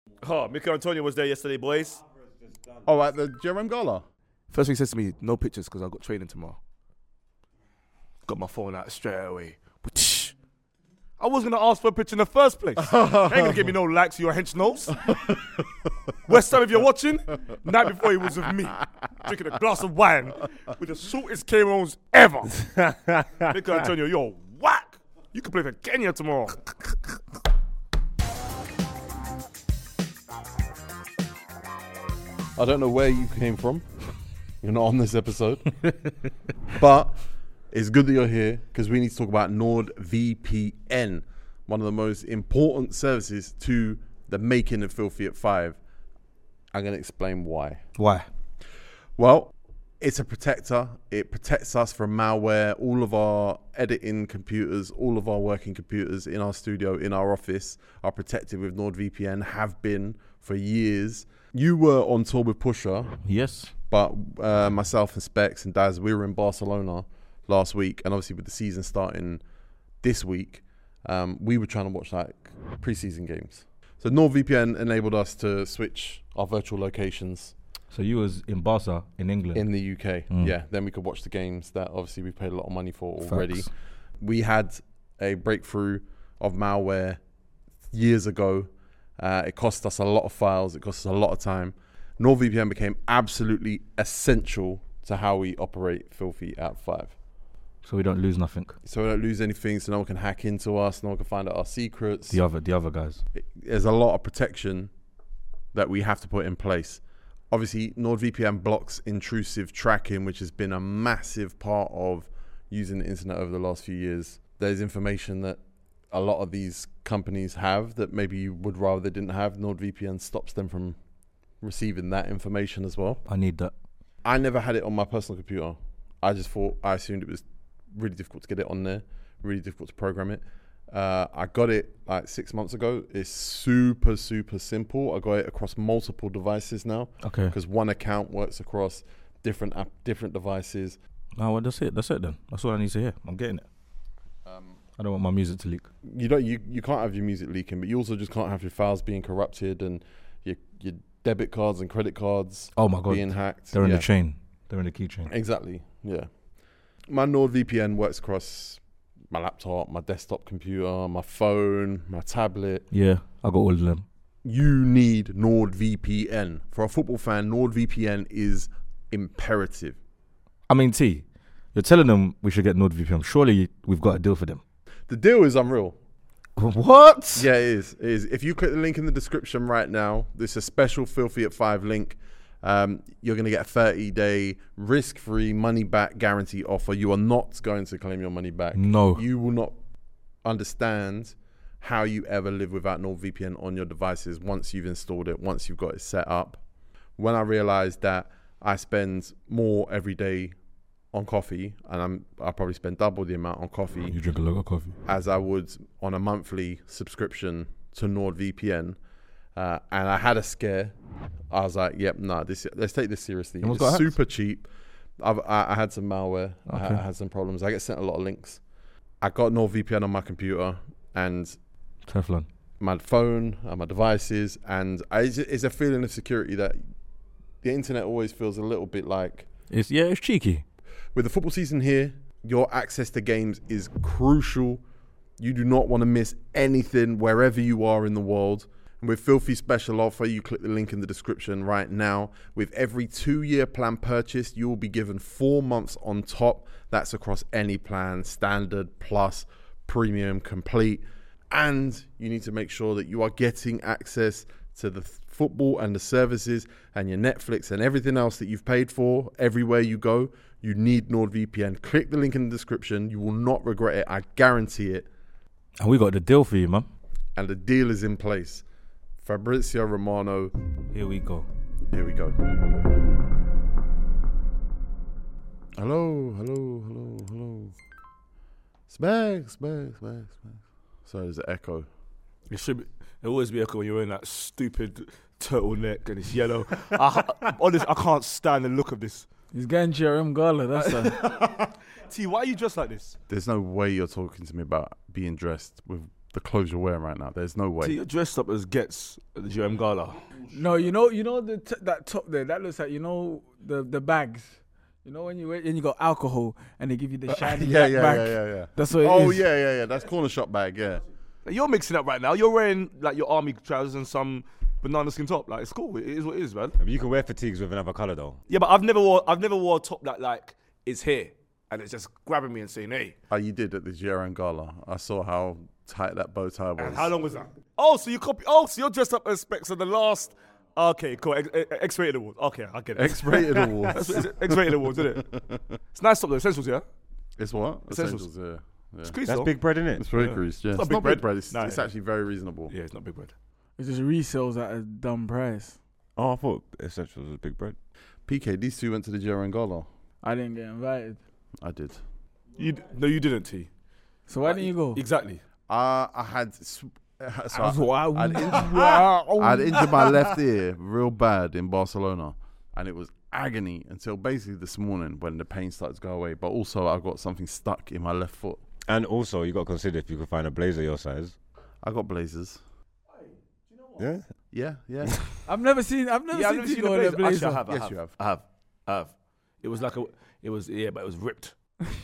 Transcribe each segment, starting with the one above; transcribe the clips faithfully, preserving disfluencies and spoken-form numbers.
Oh, Mikel Antonio was there yesterday, boys. Oh, at the Jerome Gala? First thing he says to me, no pictures because I've got training tomorrow. Got my phone out straight away. I was going to ask for a picture in the first place. Ain't going to give me no likes for your hench nose. West Ham, if you're watching, night before he was with me, drinking a glass of wine with the shortest K-Rones ever. Mikel Antonio, you're whack. You can play for Kenya tomorrow. I don't know where you came from. You're not on this episode. But it's good that you're here because we need to talk about NordVPN, one of the most important services to the making of Filthy at Five. I'm going to explain why. Why? Well, it's a protector. It protects us from malware. All of our editing computers, all of our working computers in our studio, in our office are protected with NordVPN, have been for years. You were on tour with Pusher. Yes. But uh, myself and Specs and Daz, we were in Barcelona last week. And obviously with the season starting this week, um, we were trying to watch like pre-season games. So NordVPN enabled us to switch our virtual locations. So you was in Barca, in England? In the U K, mm. yeah. Then we could watch the games that obviously we paid a lot of money for already. Facts. We had a breakthrough of malware years ago. Uh, it cost us a lot of files. It cost us a lot of time. NordVPN became absolutely essential to how we operate Filthy at Five. So we don't lose nothing. So we don't lose anything. So no one can hack into us. No one can find out our secrets. The other, the other guys. It, there's a lot of protection that we have to put in place. Obviously, NordVPN blocks intrusive tracking, which has been a massive part of using the internet over the last few years. There's information that a lot of these companies have that maybe you would rather they didn't have. NordVPN stops them from receiving that information as well. I need that. I never had it on my personal computer. I just thought, I assumed it was really difficult to get it on there, really difficult to program it. Uh, I got it like six months ago. It's super, super simple. I got it across multiple devices now. Okay. Because one account works across different app, different devices. No, well, that's it. That's it then. That's all I need to hear. I'm getting it. Um, I don't want my music to leak. You don't. You, you can't have your music leaking, but you also just can't have your files being corrupted and your your debit cards and credit cards. Oh my God. Being hacked. They're in yeah. the chain. They're in the keychain. Exactly. Yeah. My NordVPN works across my laptop, my desktop computer, my phone, my tablet. Yeah, I got all of them. You need NordVPN. For a football fan, NordVPN is imperative. I mean, T, you're telling them we should get NordVPN. Surely we've got a deal for them. The deal is unreal. What? Yeah, it is. It is. If you click the link in the description right now, there's a special Filthy at Five link. Um, you're going to get a thirty-day risk-free money-back guarantee offer. You are not going to claim your money back. No. You will not understand how you ever live without NordVPN on your devices once you've installed it, once you've got it set up. When I realized that I spend more every day on coffee, and I'm, I probably spend double the amount on coffee. You drink a lot of coffee. As I would on a monthly subscription to NordVPN. Uh, and I had a scare. I was like, "Yep, no, nah, this let's take this seriously. It's super cheap." I've, I, I had some malware. Okay. I, I had some problems. I get sent a lot of links. I got NordVPN on my computer and Teflon, my phone, and my devices, and I, it's a feeling of security that the internet always feels a little bit like. It's yeah, it's cheeky. With the football season here, your access to games is crucial. You do not want to miss anything wherever you are in the world. And with Filthy special offer, you click the link in the description right now. With every two-year plan purchase, you will be given four months on top. That's across any plan, standard, plus, premium, complete. And you need to make sure that you are getting access to the football and the services and your Netflix and everything else that you've paid for everywhere you go. You need NordVPN. Click the link in the description. You will not regret it. I guarantee it. And we got the deal for you, man. And the deal is in place. Fabrizio Romano. Here we go. Here we go. Hello, hello, hello, hello. Spags, Spags, Spags, Spags. Sorry, there's an echo. It should be. There always be echo when you're wearing that stupid turtleneck and it's yellow. I, honestly, I can't stand the look of this. He's getting Jerome Gala, that's a... T, why are you dressed like this? There's no way you're talking to me about being dressed with the clothes you're wearing right now. There's no way. See, you're dressed up as Gets at the G M Gala. No, you know, you know the t- that top there. That looks like, you know, the the bags. You know when you when you got alcohol and they give you the shiny yeah, black yeah, bag. yeah, yeah, yeah. That's what it Oh is. yeah, yeah, yeah. That's corner shop bag. Yeah. You're mixing up right now. You're wearing like your army trousers and some banana skin top. Like it's cool. It is what it is, man. But you can wear fatigues with another colour though. Yeah, but I've never wore I've never wore a top that like is here and it's just grabbing me and saying, "Hey." Oh, you did at the G R N Gala. I saw how tight that bow tie was. And how long was that? Oh, so you copy? Oh, so you're dressed up as Specs of the last. Okay, cool. X- X- X-rated awards. Okay, I get it. X-rated awards. That's what it is. X-rated awards, isn't it? It's nice top though. Essentials, yeah. It's what? Essentials. Essentials. Yeah. yeah. It's creased That's though. big bread, isn't It's it? very Yeah. creased. Yeah. It's It's, not not big big bread. bread. It's, No, it's yeah. actually very reasonable. Yeah, it's not big bread. It's just resales at a dumb price. Oh, I thought Essentials was big bread. P K, these two went to the G R N Gala. I didn't get invited. I did. You d- no, you didn't, T. So why didn't you go? Exactly. Uh, I had. Sw- so I was I, wow. I'd injured, wow. I'd injured my left ear real bad in Barcelona, and it was agony until basically this morning when the pain started to go away. But also, I got something stuck in my left foot. And also, you got to consider if you could find a blazer your size. I got blazers. Yeah. Yeah, yeah. I've never seen. I've never Yeah, I've seen never you seen a go in a blazer. Actually, I blazer. have. I Yes, have. you have. I have. I have. It was like a. It was yeah, but it was ripped.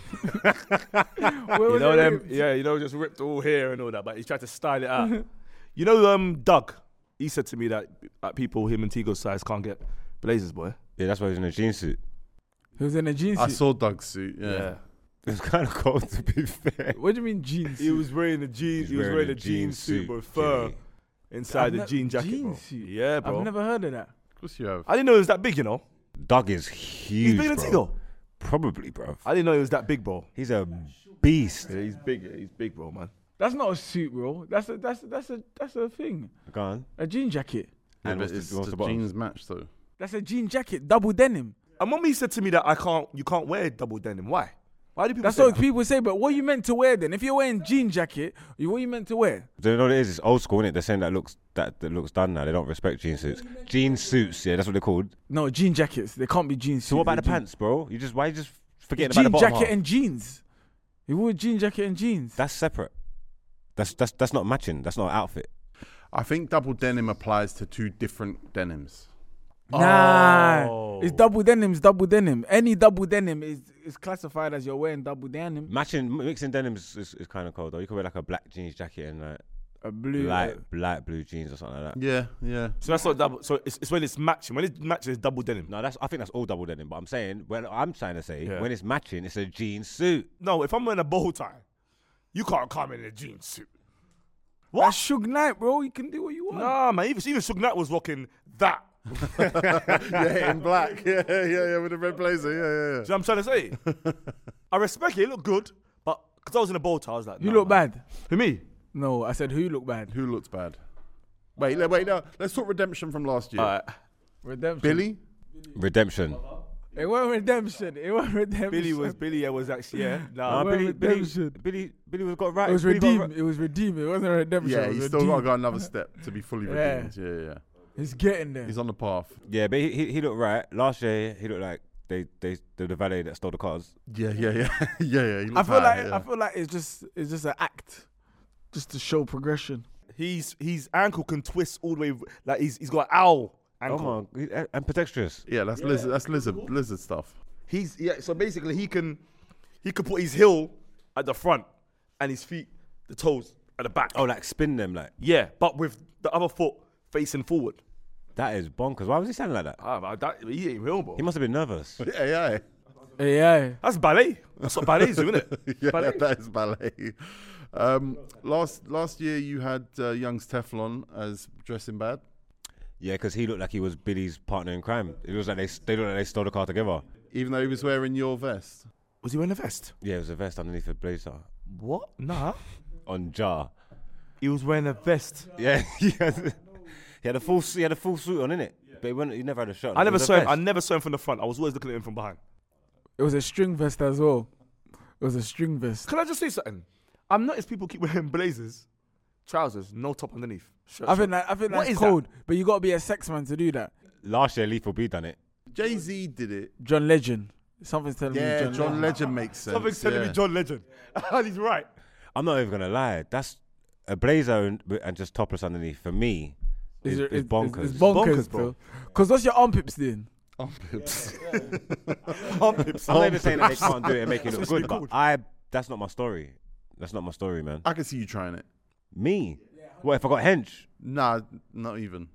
Where You was know it them? ripped? Yeah, you know, just ripped all here and all that. But he tried to style it out. You know, um, Doug. He said to me that uh, people him and Tigo's size can't get blazers, boy. Yeah, that's why he's in a jean suit. He was in a jeans I suit. saw Doug's suit. Yeah. It was kind of cold, to be fair. What do you mean jeans? He was wearing a jeans. He was wearing a jean suit with fur inside I've the ne- jean jacket, jean bro. suit? Yeah, bro. I've never heard of that. Of course you have. I didn't know it was that big. You know, Doug is huge, he's bigger than bro. Tigo. Probably, bro. I didn't know he was that big, bro. He's a beast. Yeah, he's big. Yeah, he's big, bro, man. That's not a suit, bro. That's a that's a, that's a that's a thing. Go on. A jean jacket. Yeah, And but what's the- it's what's the, the bottoms? jeans match though. That's a jean jacket, double denim. And mommy said to me that I can't. You can't wear double denim. Why? Why do people That's say what that? people say. But what you meant to wear then? If you're wearing jean jacket, you what you meant to wear? Do you know what it is? It's old school, innit? They're saying that looks that, that looks done now. They don't respect jean suits. Jean suits, yeah, that's what they're called. No, jean jackets. They can't be jeans. So what about the pants, bro? You just why you just forgetting Jean about the bottom jacket half? and jeans. You wore jean jacket and jeans. That's separate. That's that's that's not matching. That's not an outfit. I think double denim applies to two different denims. Nah, Oh. it's double denim's double denim. Any double denim is is classified as you're wearing double denim. Matching mixing denims is, is kind of cold though. You could wear like a black jeans jacket and like A blue. light uh, light blue jeans or something like that. Yeah, yeah. So that's not double. So it's, it's when it's matching. When it matches, it's double denim. No, that's I think that's all double denim. But I'm saying when I'm trying to say Yeah. when it's matching, it's a jean suit. No, if I'm wearing a bow tie, you can't come in a jean suit. That's Suge Knight, bro. You can do what you want. Nah, man. Even even Suge Knight was rocking that. yeah, in black. Yeah, yeah, yeah, with a red blazer. Yeah, yeah, Do you know what I'm trying to say? I respect it. It looked good, but because I was in a bow tie, I was like, You nah, look man. bad. Who me? No, I said who look bad. yeah. Who looks bad? Wait, le- wait, no. Let's talk redemption from last year. Alright. Redemption. Billy? Redemption. It wasn't redemption. It wasn't redemption. Billy was Billy. I was actually yeah. Nah, Nah, Well, Billy, Billy, redemption. Billy, Billy was got right. It was Billy got redeemed. right. It was redeemed. It wasn't redemption. Yeah, it was he's still got to redeemed. go another step to be fully Yeah. redeemed. Yeah, yeah, yeah. He's getting there. He's on the path. Yeah, but he, he he looked right. Last year he looked like they they the, the valet that stole the cars. Yeah, yeah, yeah. yeah, yeah. He I looks feel high, like yeah. I feel like it's just it's just an act, just to show progression. He's his ankle can twist all the way. Like he's he's got an owl ankle. Oh my, he- and ambidextrous. Yeah, that's lizard. That's lizard. Lizard stuff. He's yeah. So basically, he can he can put his heel at the front and his feet, the toes at the back. Oh, like spin them like yeah, but with the other foot facing forward. that is bonkers. Why was he sounding like that? Ah, but that, he ain't real, bro. He must have been nervous. Yeah, yeah. Yeah, That's ballet. That's what ballets do, isn't it? Yeah, Ballet. that is ballet. Um, last last year you had uh, Young's Teflon as dressing bad. Yeah, because he looked like he was Billy's partner in crime. It was like they they looked like they stole the car together. Even though he was wearing your vest. Was he wearing a vest? Yeah, it was a vest underneath a blazer What? Nah. on jar. He was wearing a vest. Yeah, he had, he had a full he had a full suit on, innit? But he, went, he never had a shirt. on. I It never was a saw him. I vest. never saw him from the front. I was always looking at him from behind. it was a string vest as well. It was a string vest. Can I just say something? I'm noticed people keep wearing blazers, trousers, no top underneath. Shirt, I think shirt. that I think What that's is cold, but you gotta be a sex man to do that. Last year, Lethal B done it. Jay Z did it. John Legend. Something's telling Yeah, me John, John Legend. Legend makes sense. Something's telling yeah. me John Legend. And he's right. I'm not even gonna lie. That's a blazer and, and just topless underneath for me is, it- is bonkers. It's bonkers, Bonkers, bro. bro. Because what's your armpits doing? Armpits. Armpits. I'm not even saying that they can't do it and make it look That's what good, it's but called. I that's not my story. That's not my story, man. I can see you trying it. Me? What if I got hench? Nah, not even.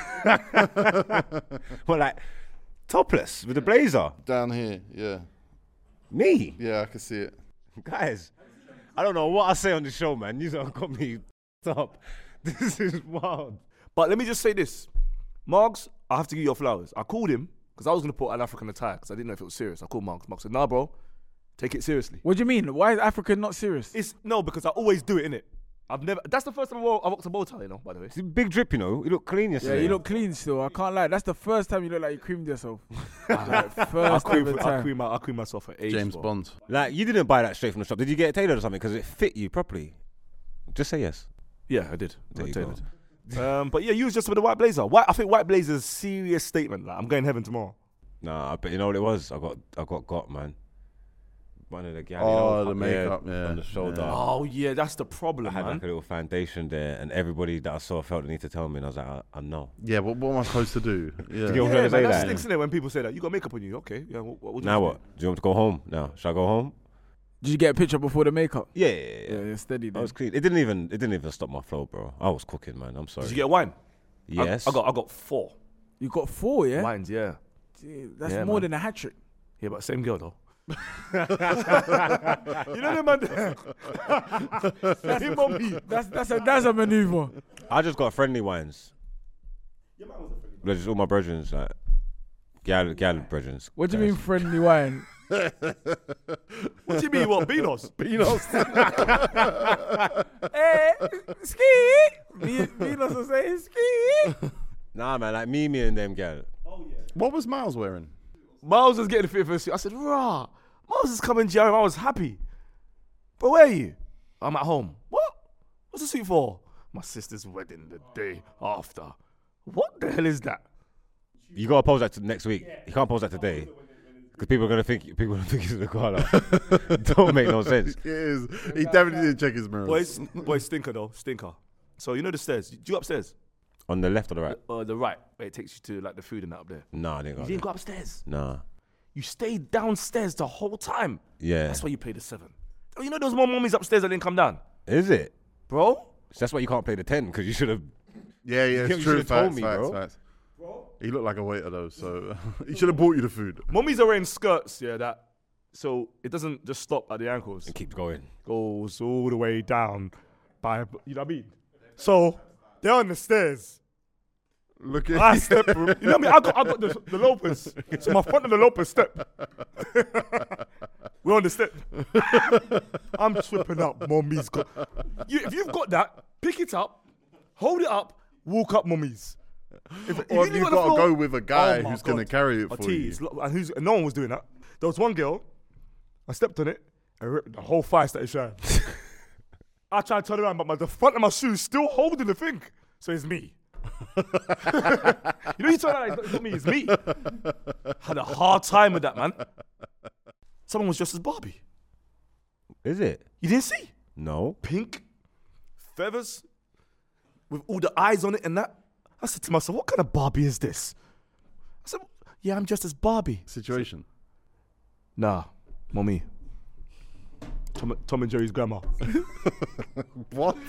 Well, like topless with a blazer. Down here, yeah. Me? Yeah, I can see it. Guys, I don't know what I say on the show, man. You have got me up. This is wild. But let me just say this. Margs, I have to give you your flowers. I called him because I was going to put an African attack because I didn't know if it was serious. I called Margs. Margs said, nah, bro, take it seriously. What do you mean? Why is Africa not serious? It's no, because I always do it, innit? I've never, that's the first time I wore- I rocked a bow tie, you know, by the way. It's a big drip, you know. You look clean Yeah, yesterday. you look clean still. I can't lie. That's the first time you look like you creamed yourself. Like, I first cream, ever I, time. cream my, I cream myself at age, James bro. Bond. Like, you didn't buy that straight from the shop. Did you get it tailored or something? Because it fit you properly. Just say yes. Yeah, I did. There I you tailored. Um, but yeah, you was just with a white blazer. White, I think white blazer is a serious statement. Like, I'm going heaven tomorrow. Nah, but you know what it was? I got, I got got, man. One of the gal, Oh, you know, the makeup, yeah, on the shoulder. yeah. Oh yeah, that's the problem, I had man. like a little foundation there, and everybody that I saw felt the need to tell me, and I was like, I, I know. Yeah, but what am I supposed to do? Yeah. You know what I'm Yeah, trying to man, say that that? stinks, innit, when people say that. You got makeup on you, okay? Yeah. What, what, what do you Now want what? Do you want me to go home? Now, should I go home? Did you get a picture before the makeup? Yeah, yeah, yeah. Yeah, you're steady I then. was clean. It didn't even, it didn't even stop my flow, bro. I was cooking, man. I'm to do? sorry. Did you get a wine? I- yes. I, got, I got four You got four, yeah? wines. Yeah. Gee, That's Yeah, more man. than a hat trick. Yeah, but same girl though. You know the man. That's him on me. That's that's a that's a maneuver. I just got friendly wines. Like, just all my brethrens, like gal, gal brethrens. What do you mean friendly wine? What do you mean? What Beanos? Beanos. Hey, ski. Me, me not so say ski. Nah, man, like Mimi and them gal. What was Miles wearing? Miles was getting the fit for a suit. I said, rah. Miles is coming, Jerry. I was happy. But where are you? I'm at home. What? What's the suit for? My sister's wedding the day after. What the hell is that? You gotta pose that to next week. You can't pose that today. Because people are gonna think people are gonna think it's in the car. Like, don't make no sense. It is. He definitely didn't check his mirrors. Boys, boy, stinker though, stinker. So you know the stairs. Do you go upstairs? On the left or the right? Uh, the right, where it takes you to like the food and that up there. Nah, I didn't You go. didn't go upstairs. Nah. You stayed downstairs the whole time. Yeah. That's why you played the seven. Oh, you know there was more mummies upstairs that didn't come down, Is it? bro. So that's why you can't play the ten because you should have. Yeah, yeah, You it's true. should've told Facts, me, facts, bro. facts. He looked like a waiter though, so he should have bought you the food. Mummies are wearing skirts, yeah, that so it doesn't just stop at the ankles. And keep going. Goes all the way down by, you know what I mean? So they're on the stairs. Look I at step, you know what I mean? I got, I got the, the lopers. So my front of the lopers step. We're on the step. I'm tripping up, mummies. Got, you, if you've got that, pick it up, hold it up, walk up, mummies. If, if Or you you've leave it on the got to floor- go with a guy Oh my who's going to God. carry it A for tease. you. Lo- And who's, and no one was doing that. There was one girl, I stepped on it, and ripped the whole thigh started shine. I tried to turn around, but my, the front of my shoe is still holding the thing. So it's me. You know, you turn around, like, it's not me, it's me. Had a hard time with that, man. Someone was dressed as Barbie. Is it? You didn't see? No. Pink, feathers, with all the eyes on it and that. I said to myself, what kind of Barbie is this? I said, yeah, I'm dressed as Barbie. Situation. Nah, mommy. Tom, Tom and Jerry's grandma. What?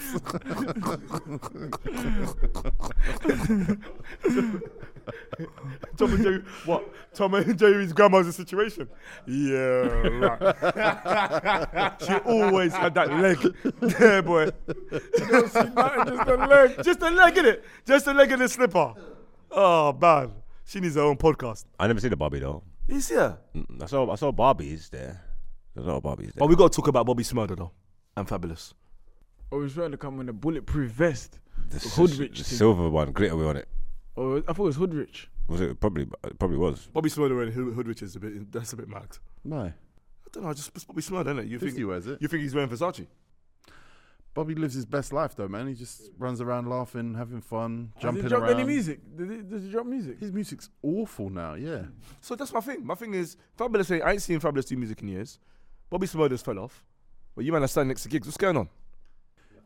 Tom and Jerry, what? Tom and Jerry's grandma's a situation. Yeah, right. She always had that leg. Yeah, boy. Just a leg. Just a leg in it. Just a leg in the slipper. Oh, man. She needs her own podcast. I never seen the Barbie though. You see her? Mm, I saw I saw Barbies there. There's a lot of Barbies there. But we got to talk about Bobby Smurder, though. And Fabulous. I was trying to come in a bulletproof vest. the Hoodrich the thing. silver one, glittery on it. Or I thought it was Hoodrich. Was it probably? It probably was. Bobby Smurder and Hood- Hoodrich is a bit, that's a bit mad. No. I don't know, just it's Bobby Smurder, isn't it? You fifty think, wears it. you think he's wearing Versace? Bobby lives his best life though, man. He just runs around laughing, having fun, Has jumping he dropped around. any music? Did he, does he drop music? His music's awful now, yeah. So that's my thing. My thing is, Fabulous, ain't- I ain't seen Fabulous do music in years. Bobby Smurder's fell off. But you man are standing next to gigs. What's going on?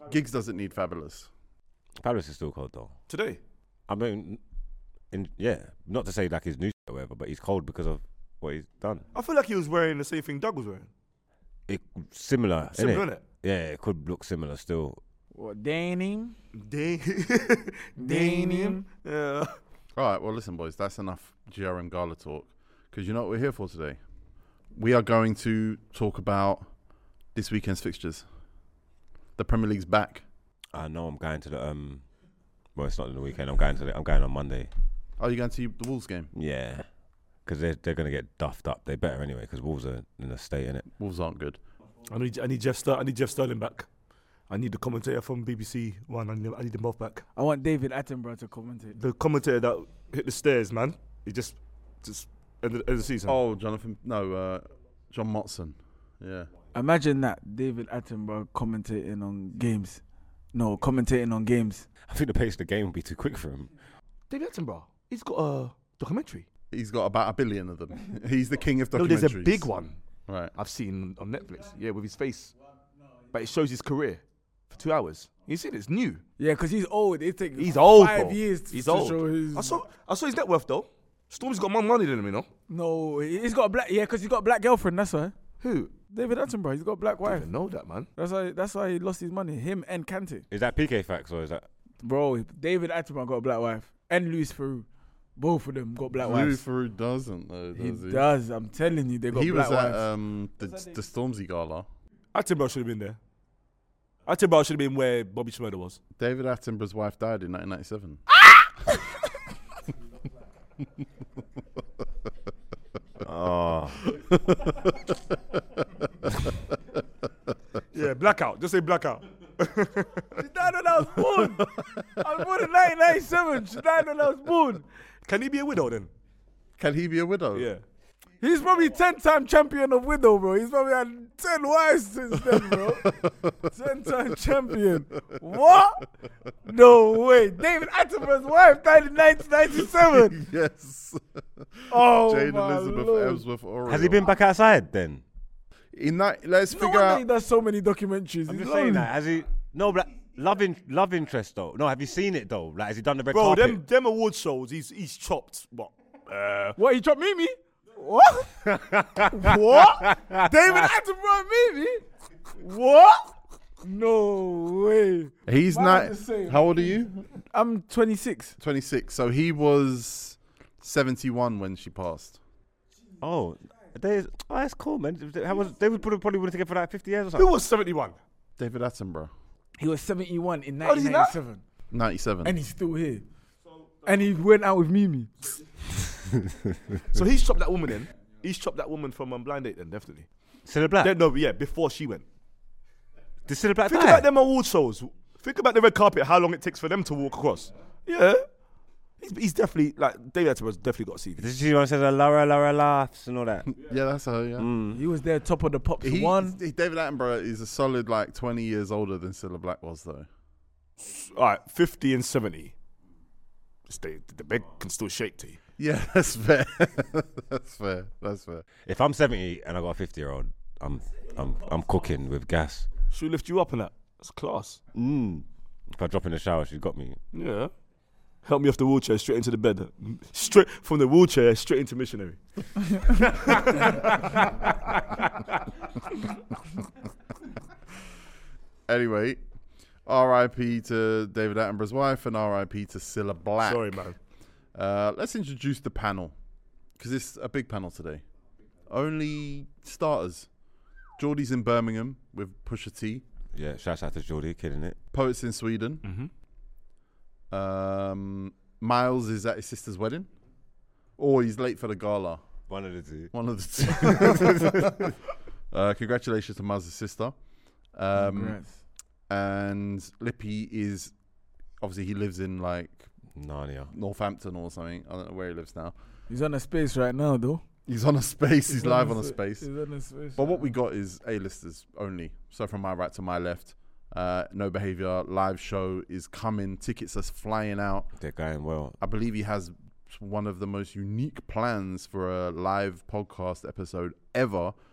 Giggs doesn't need Fabulous. Fabulous is still cold though. Today. I mean, in, yeah, not to say like he's new or whatever, but he's cold because of what he's done. I feel like he was wearing the same thing Doug was wearing. It similar, Similar, innit? innit? Yeah, it could look similar still. What, denim? Day, Denim. Yeah. All right, well, listen, boys, that's enough G R M Gala talk, because you know what we're here for today? We are going to talk about this weekend's fixtures. The Premier League's back. I know I'm going to the, um, well, it's not in the weekend, I'm going to the, I'm going on Monday. Are you going to the Wolves game? Yeah, because they're, they're going to get duffed up. They better anyway, because Wolves are in a state, innit? Wolves aren't good. I need, I need Jeff Ster- I need Jeff Sterling back. I need the commentator from B B C One. I need, I need them both back. I want David Attenborough to commentate. The commentator that hit the stairs, man. He just, just end the, end the season. Oh, Jonathan, no, uh, John Motson. Yeah. Imagine that, David Attenborough commentating on games. No, commentating on games. I think the pace of the game would be too quick for him. David Attenborough. He's got a documentary. He's got about a billion of them. He's the king of documentaries. No, there's a big one Right. I've seen on Netflix. Yeah, with his face, but it shows his career for two hours. You see, it? It's new. Yeah, because he's old. It takes He's old, five bro. years He's to old. show his... I saw, I saw his net worth though. Storm's got more money than him, you know. No, he's got a black... Yeah, because he's got a black girlfriend, that's why. Who? David Attenborough, he's got a black I wife. didn't know that, man. That's why That's why he lost his money. Him and Kante. Is that P K facts or is that? Bro, David Attenborough got a black wife. And Luis Farouk. Both of them got black Louis wives. Theroux doesn't, though, He does he? does. I'm telling you, they got He black was at wives. um, the, the Stormzy Gala. Attenborough should have been there. Attenborough should have been where Bobby Schmurder was. David Attenborough's wife died in nineteen ninety-seven. Oh, Yeah, blackout. Just say blackout. She died when I was born. I was born in nineteen ninety-seven. She died when I was born. Can he be a widow then? Can he be a widow? Yeah. He's probably ten-time champion of Widow, bro. He's probably had ten wives since then, bro. ten-time champion. What? No way. David Attenborough's wife died in nineteen ninety-seven. Yes. Oh, Jane my Elizabeth Lord. Ellsworth Oriole. has he been back outside then? In that, let's No figure wonder he out. does so many documentaries. I'm He's just saying lonely. that. Has he? No, but love, in, love interest though. No, have you seen it though? Like, has he done the red Bro, carpet? them them award shows, he's he's chopped. What? Uh, What, he dropped Mimi? What? What? David Attenborough Mimi? What? No way. He's Why not. am I the same? How old are you? I'm twenty-six. twenty-six. So he was seventy-one when she passed. Oh, they, oh, that's cool, man. How was, they would probably probably would have taken for like fifty years or who something. was seventy-one? David Attenborough. He was seventy-one in How old is he nineteen now? ninety-seven. ninety-seven. And he's still here. And he went out with Mimi. So he's chopped that woman in. He's chopped that woman from um, Blind Date then, definitely. Cilla Black. Then, no, yeah, before she went. Did Cilla Black Think die? about them award shows. Think about the red carpet, how long it takes for them to walk across. Yeah. He's, he's definitely, like, David Attenborough's definitely got a C V. Did you see the one that says uh, Laura, Laura laughs and all that? Yeah, that's her. Yeah. Mm. He was there top of the pops He, one. he- David Attenborough is a solid like twenty years older than Cilla Black was, though. All right, fifty and seventy. Stay, the bed can still shake to you. Yeah, that's fair. That's fair. That's fair. If I'm seventy and I got a fifty year old, I'm I'm I'm cooking with gas. She'll lift you up in that. That's class. Mm. If I drop in the shower, she's got me. Yeah. Help me off the wheelchair, straight into the bed. Straight from the wheelchair, straight into missionary. Anyway, R I P to David Attenborough's wife and R I P to Cilla Black. Sorry, man. Uh, let's introduce the panel because it's a big panel today. Only starters. Geordie's in Birmingham with Pusha T. Yeah, shouts out to Geordie, killing it. Poets in Sweden. Mm-hmm. Um, Miles is at his sister's wedding. Or he's late for the gala. One of the two. One of the two. uh, congratulations to Miles' sister. Um, Congrats. and Lippy is, obviously he lives in like Narnia. Northampton or something. I don't know where he lives now. He's on a space right now, though. He's on a space. He's live on a s- space. He's on a space. But what we got is A-listers only. So from my right to my left, uh, No Behavior live show is coming. Tickets are flying out. They're going well. I believe he has one of the most unique plans for a live podcast episode ever,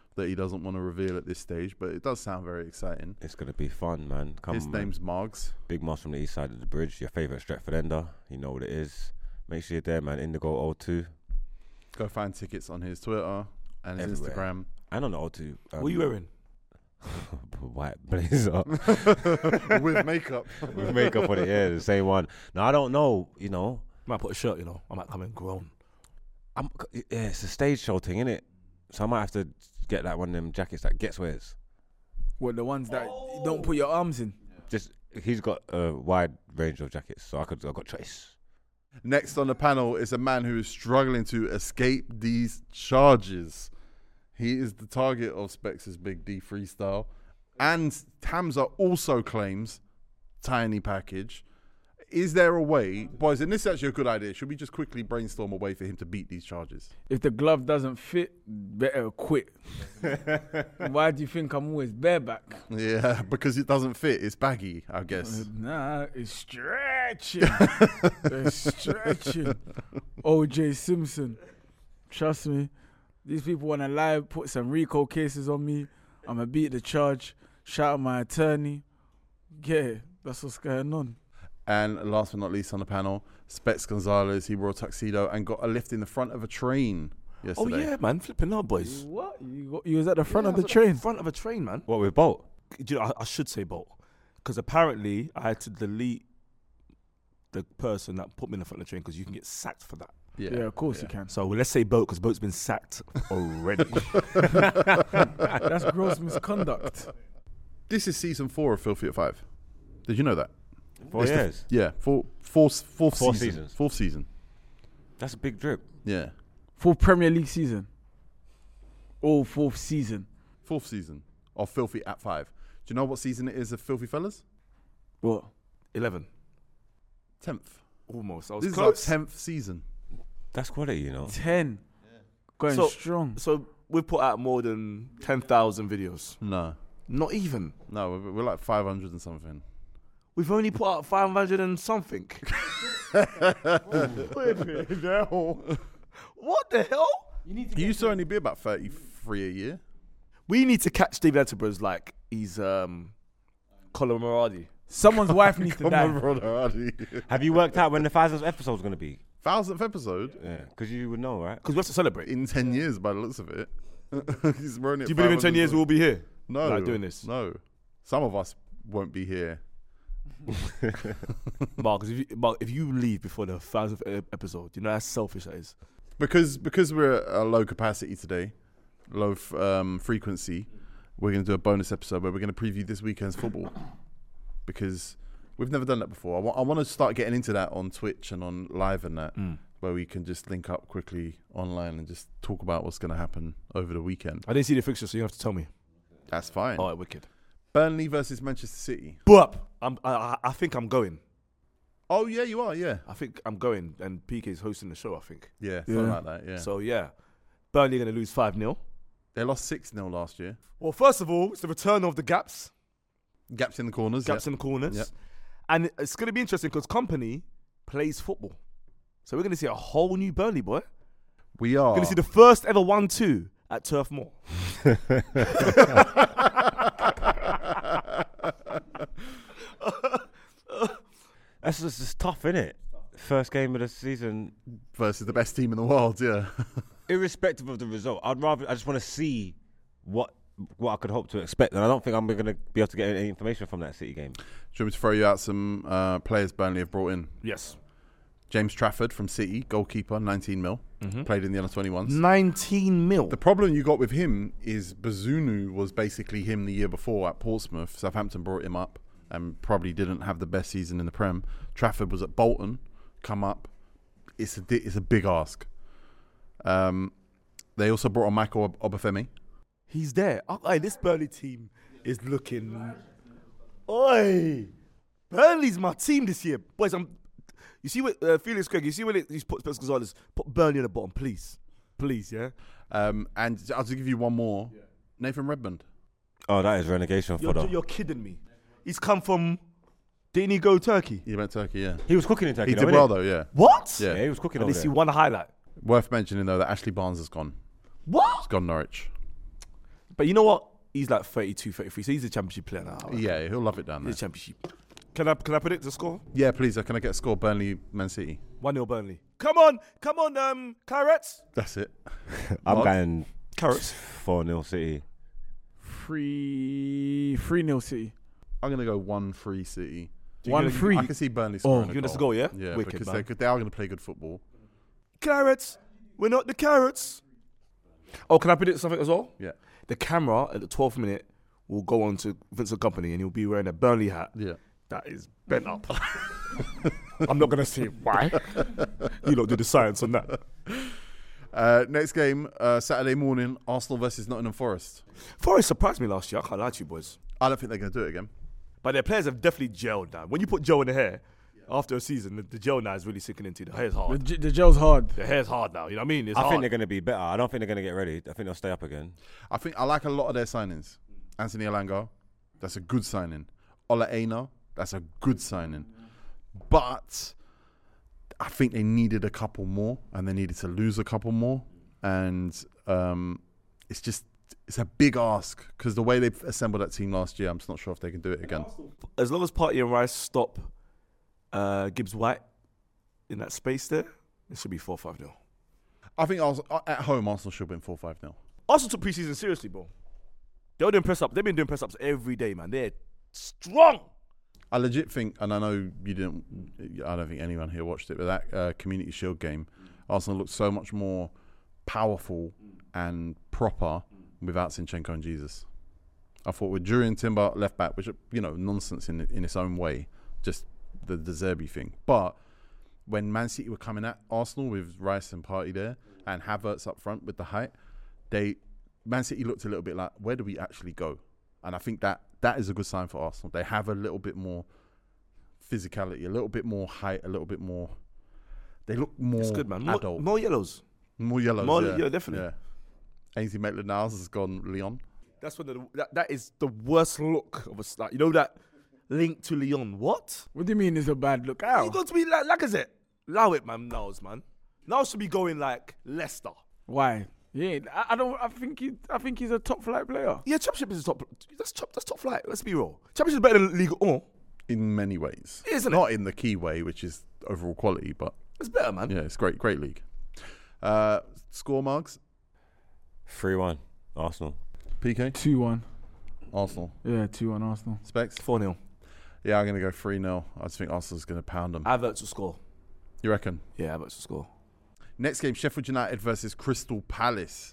that he doesn't want to reveal at this stage, but it does sound very exciting. It's gonna be fun, man. Come His on, man. name's Margs. Big Moss from the east side of the bridge. Your favourite Stretford ender. You know what it is. Make sure you're there, man. Indigo O two. Go find tickets on his Twitter and his Everywhere. Instagram. And on the O two. Um, What are you wearing? White blazer. With makeup. With makeup on it, yeah, the same one. No, I don't know, you know. I might put a shirt, you know. I might come in grown. I'm, yeah, it's a stage show thing, innit? So I might have to get like one of them jackets that Gets wears. What, the ones that you don't put your arms in? Just he's got a wide range of jackets, so I could I got choice. Next on the panel is a man who is struggling to escape these charges. He is the target of Specs' Big D freestyle. And Hamza also claims tiny package. Is there a way, boys, and this is actually a good idea, should we just quickly brainstorm a way for him to beat these charges? If the glove doesn't fit, better quit. Why do you think I'm always bareback? Yeah, because it doesn't fit. It's baggy, I guess. Nah, it's stretching. It's stretching. O J Simpson. Trust me. These people want to lie, put some RICO cases on me. I'm going to beat the charge. Shout out my attorney. Yeah, that's what's going on. And last but not least on the panel, Specs Gonzalez. He wore a tuxedo and got a lift in the front of a train Oh, yesterday. yeah, man. Flipping out, boys. What? You, got, you was at the front Yeah, of I the was at train? front of a train, man. What with Bolt? Do you know, I, I should say Bolt. Because apparently I had to delete the person that put me in the front of the train because you can get sacked for that. Yeah, Yeah, of course you can. So let's say Boat because Boat's been sacked already. That's gross misconduct. This is season four of Filthy at Five. Did you know that? Four It's the- years. Yeah, four, four, fourth Four season. seasons. Fourth season. That's a big drip. Yeah, Full Premier League season. All fourth season. fourth season of Filthy at Five. Do you know what season it is of Filthy Fellas? What? eleven. Tenth. Almost. I was This close. is our tenth season. That's quality, you know. ten. Going So- strong. So we've put out more than ten thousand videos. No, Not even. no, we're, we're like five hundred and something. We've only put out five hundred and something. Wait a minute now. What the hell? You used to only be about thirty-three a year. We need to catch David Attenborough's like he's um, Colin Moradi. Someone's wife needs to Come die. on, brother, Hardy. Have you worked out when the thousandth episode's gonna be? Thousandth episode Yeah, because you would know, right? Because we have to celebrate. in ten years by the looks of it. He's running. Do you believe in ten years we'll be here? No, like doing this? No, some of us won't be here. Mark, if you, Mark, if you leave before the thousandth e- episode, you know how selfish that is. Because because we're at a low capacity today, low f- um, frequency, we're going to do a bonus episode where we're going to preview this weekend's football. Because we've never done that before. I, wa- I want to start getting into that on Twitch and on live and that, Mm. where we can just link up quickly online and just talk about what's going to happen over the weekend. I didn't see the fixture, so you have to tell me. That's fine. All right, wicked. Burnley versus Manchester City. But I'm, I, I- I think I'm going. Oh yeah, you are. Yeah, I think I'm going, and P K is hosting the show. I think. yeah, something Yeah. like that. Yeah. So yeah, Burnley are going to lose five nil. They lost six nil last year. Well, first of all, it's the return of the gaps, Gaps in the corners. gaps yeah. in the corners, Yep. and it's going to be interesting because Company plays football, so we're going to see a whole new Burnley boy. We are. We're going to see the first ever one-two at Turf Moor. That's just it's tough, innit? First game of the season, versus the best team in the world. Yeah. irrespective of the result. I'd rather. I just want to see what what I could hope to expect, and I don't think I'm going to be able to get any information from that City game. Do you want me to throw you out some uh, players Burnley have brought in? Yes, James Trafford from City, goalkeeper, nineteen mil, played in the under twenty-ones. nineteen mil. The problem you got with him is Bazunu was basically him the year before at Portsmouth. Southampton brought him up and probably didn't have the best season in the Prem. Trafford was at Bolton, come up. It's a, di- it's a big ask. Um, they also brought on Michael Ob- Obafemi. He's there. Oh, hey, this Burnley team is looking. Oi, Burnley's my team this year, boys. I'm. You see what uh, Felix Craig? You see when it, he's put Spurs Gonzalez put Burnley at the bottom, please, please, yeah. Um, and I'll just give you one more. Nathan Redmond. Oh, that is relegation You're, fodder. you're kidding me. He's come from. Didn't he go Turkey? He went to Turkey, yeah. He was cooking in Turkey. He though, did well, innit? though, yeah. What? Yeah. Yeah, he was cooking At over least he there. won a highlight. Worth mentioning, though, that Ashley Barnes has gone. What? He's gone Norwich. But you know what? He's like thirty-two, thirty-three, so he's a championship player now. Right? Yeah, he'll love it down there. He's a championship. Can I can I predict the score? Yeah, please. Uh, can I get a score? Burnley, Man City. one nil Burnley. Come on, come on, um, Carrots. That's it. I'm Mark? going Carrots. four nil City. Three, three nil City. I'm gonna go one three City. One three. I can see Burnley Oh, scoring. You a want us goal. to go, yeah? Yeah, Wicked, because man. they, they are going to play good football. Carrots. We're not the Carrots. Oh, can I predict something as well? Yeah. The camera at the twelfth minute will go on to Vincent Company and he'll be wearing a Burnley hat Yeah. that is bent up. I'm not going to say why. You don't do the science on that. Uh, next game, uh, Saturday morning, Arsenal versus Nottingham Forest. Forest surprised me last year. I can't lie to you, boys. I don't think they're going to do it again. But their players have definitely gelled now. When you put gel in the hair, after a season, the, the gel now is really sinking into the hair's The, hard. j- the gel's hard. The hair's hard now. You know what I mean? It's I hard. think they're going to be better. I don't think they're going to get ready. I think they'll stay up again. I think I like a lot of their signings. Anthony Alanga, that's a good signing. Ola Aina, that's a good signing. But I think they needed a couple more, and they needed to lose a couple more. And um, it's just it's a big ask because the way they've assembled that team last year, I'm just not sure if they can do it again. As long as Partey and Rice stop uh, Gibbs White in that space there, it should be four five nil. I think Arsenal, at home, Arsenal should win four five nil. Arsenal took preseason seriously, bro. They were doing press ups. They've been doing press ups every day, man. They're strong. I legit think, and I know you didn't, I don't think anyone here watched it, but that uh, Community Shield game, Arsenal looked so much more powerful and proper without Zinchenko and Jesus. I thought with Jurriën Timber left back, which, you know, nonsense in in its own way, just the, the Zerbi thing. But when Man City were coming at Arsenal with Rice and Partey there and Havertz up front with the height, they Man City looked a little bit like, where do we actually go? And I think that that is a good sign for Arsenal. They have a little bit more physicality, a little bit more height, a little bit more. They look more It's good, man. More, adult. more yellows. More yellows, More- yeah. yeah, definitely. Yeah. Ainsley Maitland-Niles has gone Leon. That's when the, that, that is the worst look of a start. You know that link to Leon. What? What do you mean it's a bad look? You How? got to be like Lacazette. Allow it, man. Niles, man. Niles should be going like Leicester. Why? Yeah, I, I don't. I think he. I think he's a top flight player. Yeah, Championship is top. That's top. That's top flight. Let's be real. Championship is better than League One. In many ways. Isn't it? Not in the key way, which is overall quality, but It's better, man. yeah, it's great. Great league. Uh, score marks? three one Arsenal. P K? Two one. Arsenal. Yeah, two one Arsenal. Specs? four nil. Yeah, I'm going to go three nil. I just think Arsenal's going to pound them. Havertz will score. You reckon? Yeah, Havertz will score. Next game, Sheffield United versus Crystal Palace.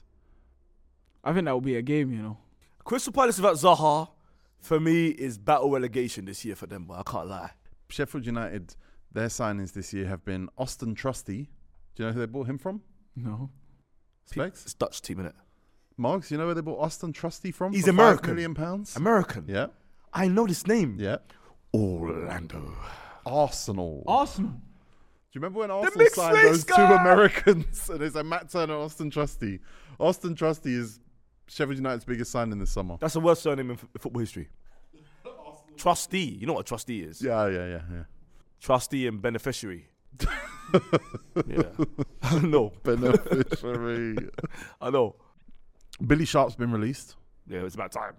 I think that will be a game. You know. Crystal Palace without Zaha, for me, is battle relegation this year for them, but I can't lie. Sheffield United, their signings this year have been Austin Trusty. Do you know who they bought him from? No. Specs? It's Dutch team, innit? Marks, you know where they bought Austin Trusty from? He's for American. Five million pounds? American. Yeah. I know this name. Yeah. Orlando. Arsenal. Arsenal. Do you remember when Arsenal mixed signed race those two guy! Americans? And it's like Matt Turner and Austin Trusty. Austin Trusty is Sheffield United's biggest signing this summer. That's the worst surname in f- football history. Trustee. You know what a trustee is? Yeah, yeah, yeah, yeah. Trustee and beneficiary. Yeah. I know. Beneficiary. I know. Billy Sharp's been released. Yeah, it's about time.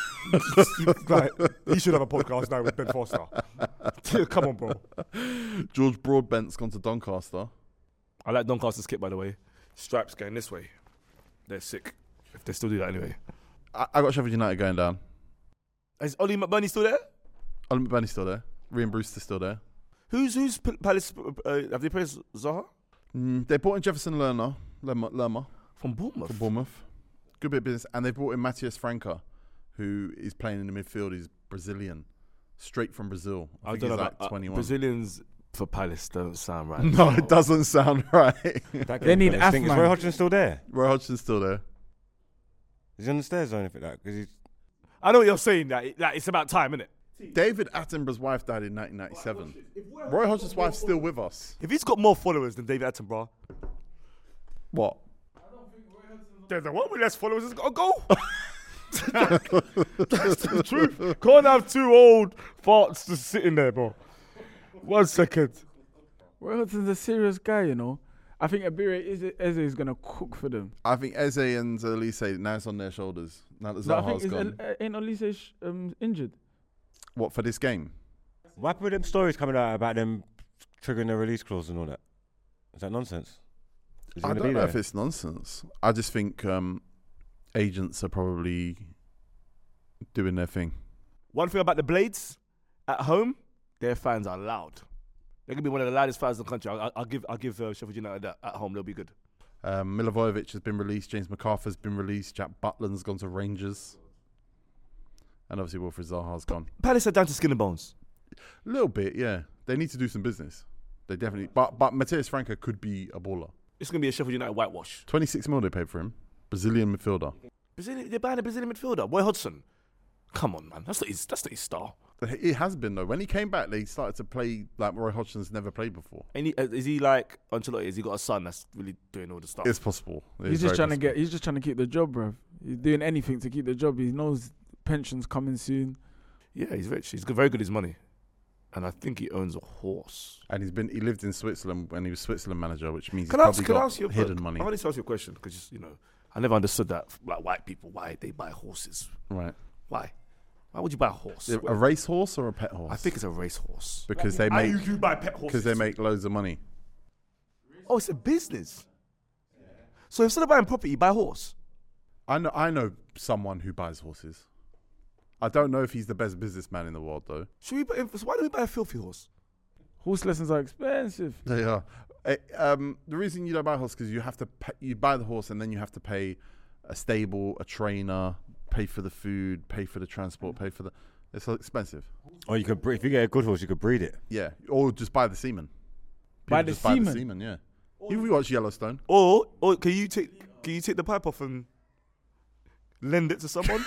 Like, he should have a podcast now with Ben Foster. Come on, bro. George Broadbent's gone to Doncaster. I like Doncaster's kit, by the way. Stripes going this way. They're sick. If they still do that anyway. I, I got Sheffield United going down. Is Ollie McBurney still there? Ollie McBurney's still there. Ryan Brewster's still there. Who's who's P- Palace? Uh, have they played Zaha? Mm, they brought in Jefferson Lerner, Lerma, Lerma From Bournemouth. from Bournemouth. Good bit of business. And they brought in Matthias Franca, who is playing in the midfield. He's Brazilian. Straight from Brazil. I, I think don't he's know like about uh, twenty-one. Brazilians for Palace don't sound right. No, it doesn't sound right. That They need I think is Afman. Roy Hodgson still there? Roy Hodgson's still there. Is he on the stairs or anything like that? Because he's I know what you're saying. That it, like, it's about time, isn't it? David Attenborough's wife died in nineteen ninety-seven. Roy Hodgson's wife's still with us. If he's got more followers than David Attenborough, What? there's a one with less followers has got to go. That's the truth. Can't have two old farts just sitting there, bro. One second. Roy Hodgson's a serious guy, you know. I think Abire Eze Eze is gonna cook for them. I think Eze and Elise, now it's on their shoulders. Now that No, I Zaha's think gone. is, uh, ain't Olise sh- um, injured. What, for this game? What happened with them stories coming out about them triggering the release clause and all that? Is that nonsense? Is he I gonna don't be know there? if it's nonsense. I just think um, agents are probably doing their thing. One thing about the Blades at home, their fans are loud. They're gonna be one of the loudest fans in the country. I'll, I'll give I'll give uh, Sheffield United that at home. They'll be good. Um, Milivojevic has been released. James McArthur's been released. Jack Butland's gone to Rangers. And obviously Wilfried Zaha's gone. Palace are down to skin and bones. A little bit, yeah. They need to do some business. They definitely. But but Matheus Franca could be a baller. It's gonna be a Sheffield United whitewash. twenty-six mil they paid for him. Brazilian midfielder. Brazilian, they're buying a Brazilian midfielder. Boy Hodgson. Come on, man. That's not his. That's not his star. It has been though. When he came back, they started to play like Roy Hodgson's never played before. And he, uh, is he like Ancelotti? Has he got a son that's really doing all the stuff? It's possible. It's He's just very trying to possible. get. He's just trying to keep the job, bro. He's doing anything to keep the job. He knows pensions coming soon. Yeah, he's rich. He's good, very good with his money, and I think he owns a horse. And he's been. He lived in Switzerland when he was Switzerland manager, which means Can he's I ask? probably Can I got ask you a hidden money. I wanted to ask you a question because you know I never understood that. Like white people, why they buy horses? Right. Why? Why would you buy a horse? A race horse or a pet horse? I think it's a racehorse. because they I make usually buy pet horses because they make loads of money. Oh, it's a business. So instead of buying property, you buy a horse. I know. I know someone who buys horses. I don't know if he's the best businessman in the world though. Should we? Buy, so why don't we buy a filthy horse? Horse lessons are expensive. They are. Eh, um, the reason you don't buy a horse because you have to pay, you buy the horse and then you have to pay a stable, a trainer, pay for the food, pay for the transport, pay for the. It's so expensive. Or you could, bre- if you get a good horse, you could breed it. Yeah, or just buy the semen. Buy People the just buy the semen? semen. Yeah. You watch Yellowstone? Or, or can you take? Can you take the pipe off and lend it to someone?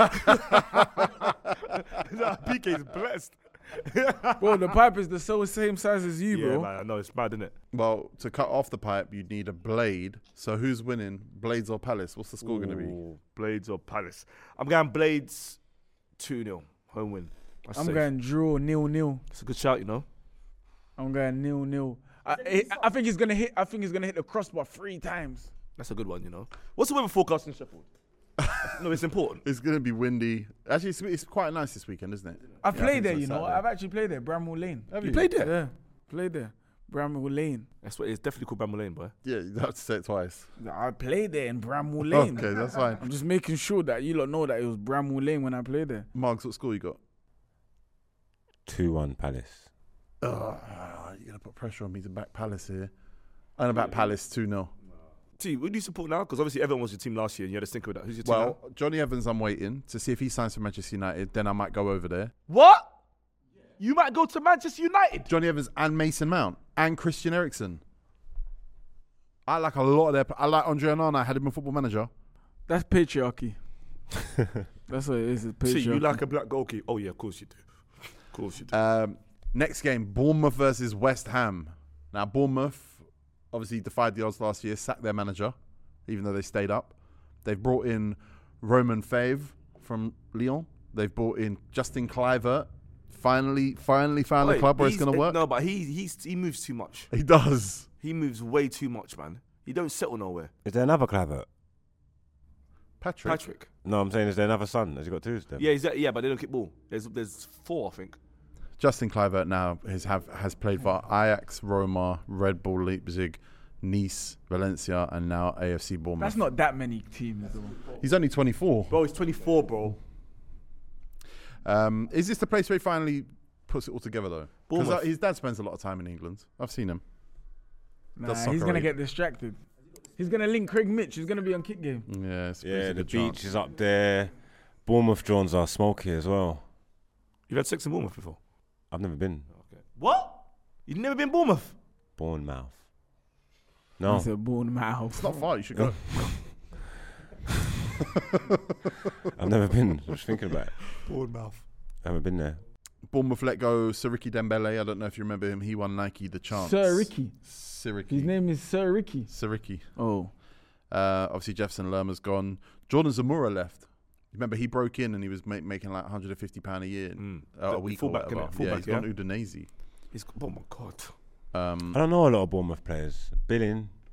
Nah, P K's blessed. Bro, the pipe is the so same size as you, Yeah, bro. man, I know it's mad, isn't it? Well, to cut off the pipe, you'd need a blade. So who's winning? Blades or Palace? What's the score going to be? Ooh, Blades or Palace? I'm going Blades two nil home win. That's I'm safe. going draw nil nil. It's a good shout, you know. I'm going nil nil. I, I, I think he's gonna hit. I think he's gonna hit the crossbar three times. That's a good one, you know. What's the weather forecast in Sheffield? No, it's important. It's going to be windy. Actually, it's, it's quite nice this weekend, isn't it? I've Yeah, I played think there, so, you know. Saturday. I've actually played there, Bramwell Lane. Have You you? played there? Yeah, played there, Bramwell Lane. That's what it's definitely called Bramwell Lane, boy. Yeah, you have to say it twice. I played there in Bramwell Lane. Okay, that's fine. I'm just making sure that you lot know that it was Bramwell Lane when I played there. Marks, what score you got? two one Palace. Oh, you're going to put pressure on me to back Palace here. I'm going to back Palace two nil. T, who do you support now? Because obviously everyone was your team last year and you had to think of that. Who's your team Well, now? Johnny Evans, I'm waiting to see if he signs for Manchester United. Then I might go over there. What? You might go to Manchester United? Johnny Evans and Mason Mount and Christian Eriksen. I like a lot of their. I like Andre Onana. I had him in Football Manager. That's patriarchy. That's what it is. It's See, patriarchy. you like a black goalkeeper. Oh, yeah, of course you do. Of course you do. Um, next game, Bournemouth versus West Ham. Now, Bournemouth obviously defied the odds last year, sacked their manager, even though they stayed up. They've brought in Roman Fave from Lyon. They've brought in Justin Kluivert. Finally, finally found a Wait, club where it's he's- going to work. No, but he, he's, he moves too much. He does. He moves way too much, man. He don't settle nowhere. Is there another Clavert? Patrick. Patrick. No, I'm saying is there another son? Has he got two of them? Yeah, he's, yeah, but they don't kick ball. There's there's four, I think. Justin Kluivert now has have has played for Ajax, Roma, Red Bull Leipzig, Nice, Valencia, and now A F C Bournemouth. That's not that many teams, though. He's only twenty-four. Bro, he's twenty-four, bro. Um, is this the place where he finally puts it all together, though? Because Bournemouth. his dad spends a lot of time in England. I've seen him. Nah, Does he's soccer gonna rate. get distracted. He's gonna link Craig Mitch. He's gonna be on kick game. Yeah, it's, Yeah, it's a the good beach chance. is up there. Bournemouth Johns are smoky as well. You've had sex in Bournemouth before? I've never been. What? You've never been Bournemouth? Bournemouth. He No. said Bournemouth. It's not far. You should go. I've never been. I was thinking about it. Bournemouth. I haven't been there. Bournemouth let go Siriki Dembele. I don't know if you remember him. He won Nike the chance. Sir Ricky. Siriki. His name is Sir Ricky. Siriki. Oh, Uh, obviously, Jefferson Lerma's gone. Jordan Zamora left. Remember, he broke in and he was ma- making like one hundred fifty pounds a year, Mm. uh, The a week fullback, or whatever. innit? yeah, Fullback, he's gone yeah? Udinese. He's, oh my God. Um, I don't know a lot of Bournemouth players. Billing,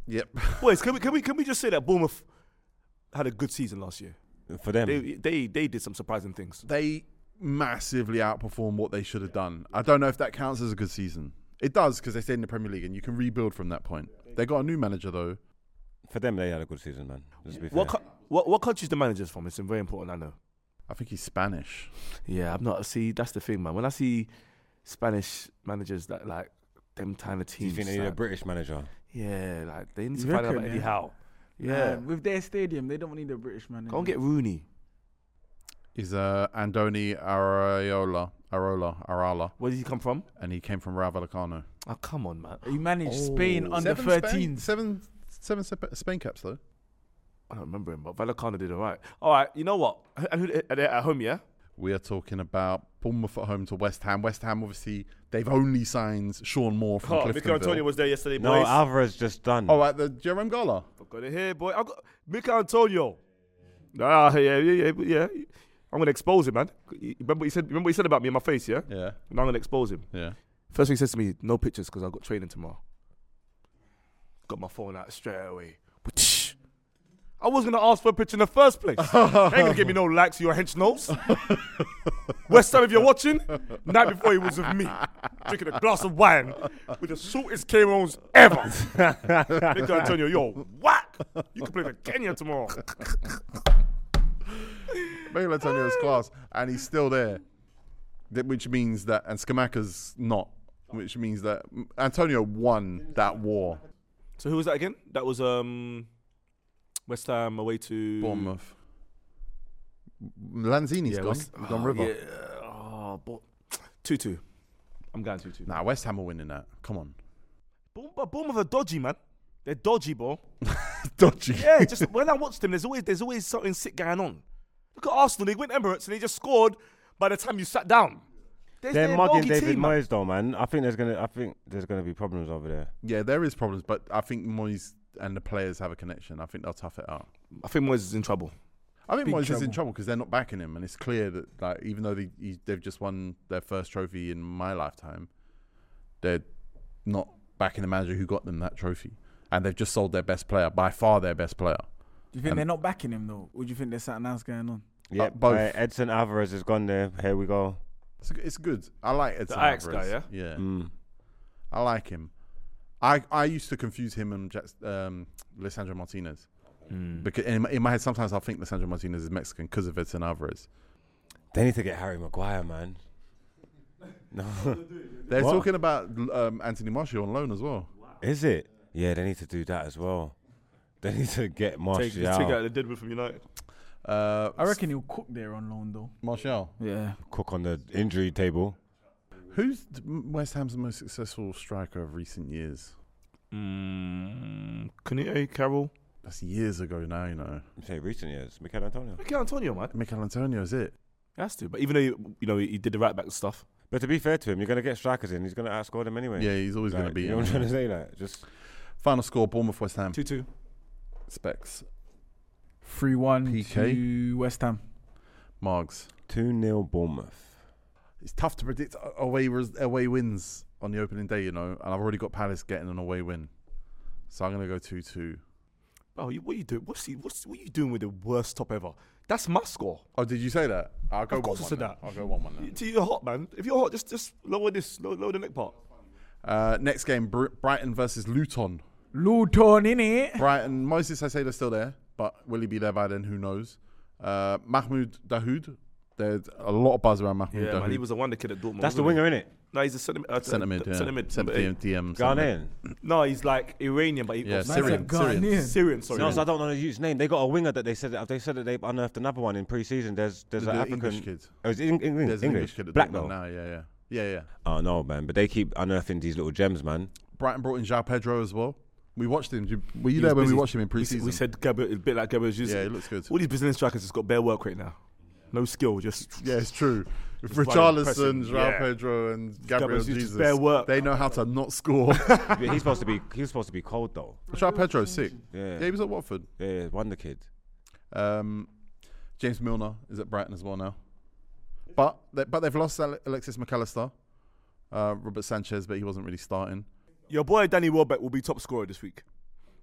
Yep. Boys, can we can we can we just say that Bournemouth had a good season last year? For them. They they they did some surprising things. They massively outperformed what they should have done. I don't know if that counts as a good season. It does because they stayed in the Premier League and you can rebuild from that point. They got a new manager though. For them, they had a good season, man. Let's be fair. What, co- what what country's the manager's from? It's very important. I know. I think he's Spanish. Yeah, I'm not. See, that's the thing, man. When I see Spanish managers that like them kind of Do you teams, think they need a like, British manager? yeah, like they need to You find out reckon, about Eddie yeah? Howe. Yeah, Man, with their stadium, they don't need a British man. go and get Rooney. He's uh, Andoni Araola, Arola, Arala, Where did he come from? and he came from Rayo Vallecano. Oh, come on, man. He managed Spain under Seven Spain, thirteens. seven, seven Sp- Spain caps though. I don't remember him, but Vallecano did all right. All right, you know what? And who are they at home? Yeah. We are talking about Bournemouth at home to West Ham. West Ham, obviously, they've only signed Sean Moore from Oh, Cliftonville. Mikel Antonio was there yesterday, No, boys. Alvarez just done. Oh, at the Jerome Gala. I've got it here, boy. I've got Mikel Antonio. Ah, yeah, yeah, yeah, yeah. I'm gonna expose him, man. You Remember what he said? Remember what he said about me in my face, yeah? Yeah, Now I'm gonna expose him. yeah. First thing he says to me, no pictures because I've got training tomorrow. Got my phone out straight away. I was gonna ask for a picture in the first place. Ain't gonna give me no likes, your hench nose. West Ham, if you're watching, night before he was with me, drinking a glass of wine with the shortest K-Rones ever. Mikel Antonio, yo, whack! You can play for Kenya tomorrow. Mikel Antonio's class, and he's still there. That- Which means that, and Skamaka's not. Which means that Antonio won that war. So who was that again? That was um, West Ham away to Bournemouth. Lanzini's Yeah, gone. West- He's gone oh, River. yeah. Oh, bo- two two. I'm going two two. Nah, West Ham are winning that. Come on. Bournemouth, but Bournemouth are dodgy, man. They're dodgy, bro. Dodgy. Yeah, just when I watch them, there's always there's always something sick going on. Look at Arsenal; they went Emirates and they just scored by the time you sat down. They're, They're they're a mugging bogey David team, man. Moyes though, man. I think there's gonna, I think there's gonna be problems over there. Yeah, there is problems, but I think Moyes and the players have a connection. I think they'll tough it out. I think Moyes is in trouble. I think Big Moyes is in trouble. trouble because they're not backing him, and it's clear that, like, even though they, he, they've just won their first trophy in my lifetime, they're not backing the manager who got them that trophy, and they've just sold their best player, by far their best player. Do you think Um, they're not backing him though? Or do you think there's something else going on? Yeah, both. uh, Edson Alvarez has gone there. Here we go. It's, it's good. I like Edson Ajax Alvarez. guy, yeah, Mm. I like him. I I used to confuse him and Jack, um, Lisandro Martinez because in my, in my head sometimes I think Lisandro Martinez is Mexican because of Edson Alvarez. They need to get Harry Maguire, man. No, They're What? talking about um, Anthony Martial on loan as well. is it? Yeah, they need to do that as well. They need to get Take, Martial take out the Deadwood from United. Uh, I reckon he'll cook there on loan though. Martial. Yeah. Cook on the injury table. Who's th- West Ham's most successful striker of recent years? Mm, Kanute, Carroll, That's years ago now, you know. I'm saying recent years. Mikel Antonio. Mikel Antonio, man. Mikel Antonio is it. He has to, but even though you, you know he did the right back stuff. But to be fair to him, you're gonna get strikers in. He's gonna outscore them anyway. Yeah, he's always Like, going to be. You know what I'm trying to say? Like, just Final score: Bournemouth West Ham. Two two. Specs. three one P K. to West Ham. Margs. two nil Bournemouth. It's tough to predict a- away res- away wins on the opening day, you know. And I've already got Palace getting an away win, so I'm going to go two two. Oh, you, what are you doing? What's, he, what's what are you doing with the worst top ever? That's my score. Oh, did you say that? I'll go Of course one I said one that. now. I'll go one one now. You- You're hot, man. If you're hot, just just lower this, lower, lower the neck part. Uh, next game: Br- Brighton versus Luton. Luton, innit? Brighton. Moses Caicedo's still there, but will he be there by then? Who knows? Uh, Mahmoud Dahoud. There's a lot of buzz around Mahmoud Yeah, Dahoud. man. He was a wonder kid at Dortmund. That's the wasn't winger, innit? he? No, he's a centre uh, Centre mid, yeah. Centre mid. Centre number D M. eight. D M centre mid. Ghanaian. No, he's like Iranian, but he Yeah, was Syrian. Ghanaian. Syrian. Syrian. Sorry. No, so I don't know his name. They got a winger that they said that they said that they unearthed another one in pre-season. There's there's The an African. English kid. Oh, is it Eng- Eng- There's an English? English kid at Black Dortmund though. now. Yeah, yeah, yeah, yeah. Oh no, man! But they keep unearthing these little gems, man. Brighton brought in João Pedro as well. We watched him. Did you- Were you He there was when busy. we watched him in We, pre-season? we said Gabriel, a bit like Gabriel Jesus. yeah, he looks good. All these Brazilian strikers has got bare work rate now. No skill, just Yeah, it's true. Just running, Richarlison, pressing, João yeah. Pedro, and Gabriel Gabriel Jesus, Jesus. bare work. They know how to not score. But he's supposed to be he was supposed to be cold though. João Pedro's sick. Yeah, Yeah, he was at Watford. yeah, yeah, wonder kid. Um, James Milner is at Brighton as well now. But they, but they've lost Ale- Alexis McAllister, uh, Robert Sanchez, but he wasn't really starting. your boy Danny Welbeck will be top scorer this week.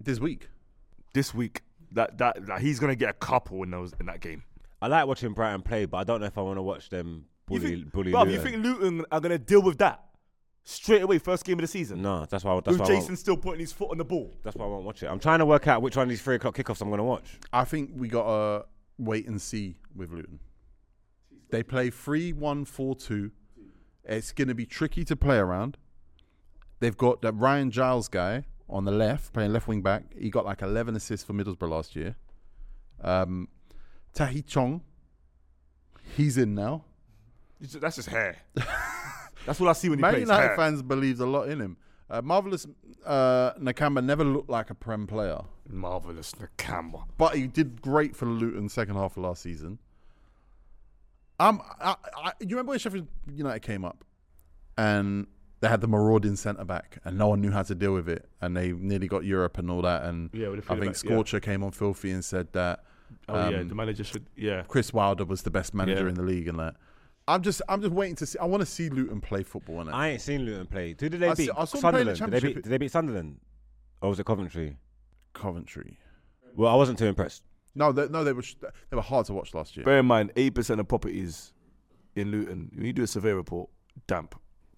This week. This week, that that, that he's gonna get a couple in those in that game. I like watching Brighton play, but I don't know if I want to watch them You bully, think, bully bruv, Luton. you think Luton are gonna deal with that straight away, first game of the season? No, that's why. That's With why. I Jason won't, still putting his foot on the ball. that's why I won't watch it. I'm trying to work out which one of these three o'clock kickoffs I'm going to watch. I think we got to wait and see with Luton. They play three one four two. It's going to be tricky to play around. They've got that Ryan Giles guy on the left, playing left wing back. He got like eleven assists for Middlesbrough last year. Um, Tahi Chong, he's in now. That's just hair. That's what I see when he Man plays. United hair. fans believed a lot in him. Uh, Marvelous uh, Nakamba never looked like a Prem player, Marvelous Nakamba. but he did great for Luton second half of last season. Um, I, I, you remember when Sheffield United came up and they had the marauding centre back and no one knew how to deal with it and they nearly got Europe and all that, and Yeah, with the I think feedback, yeah. Scorcher came on Filthy and said that Oh yeah, um, the manager should. Yeah, Chris Wilder was the best manager Yeah. in the league and that. I'm just I'm just waiting to see. I want to see Luton play football in it. I ain't seen Luton play. Who did they I beat? see- I saw them play in the Sunderland. Did they Championship. beat, did they beat Sunderland? Or was it Coventry? Coventry. Well, I wasn't too impressed. No, they, no, they were sh- they were hard to watch last year. bear in mind, eight percent of properties in Luton. When you do a survey report, damp.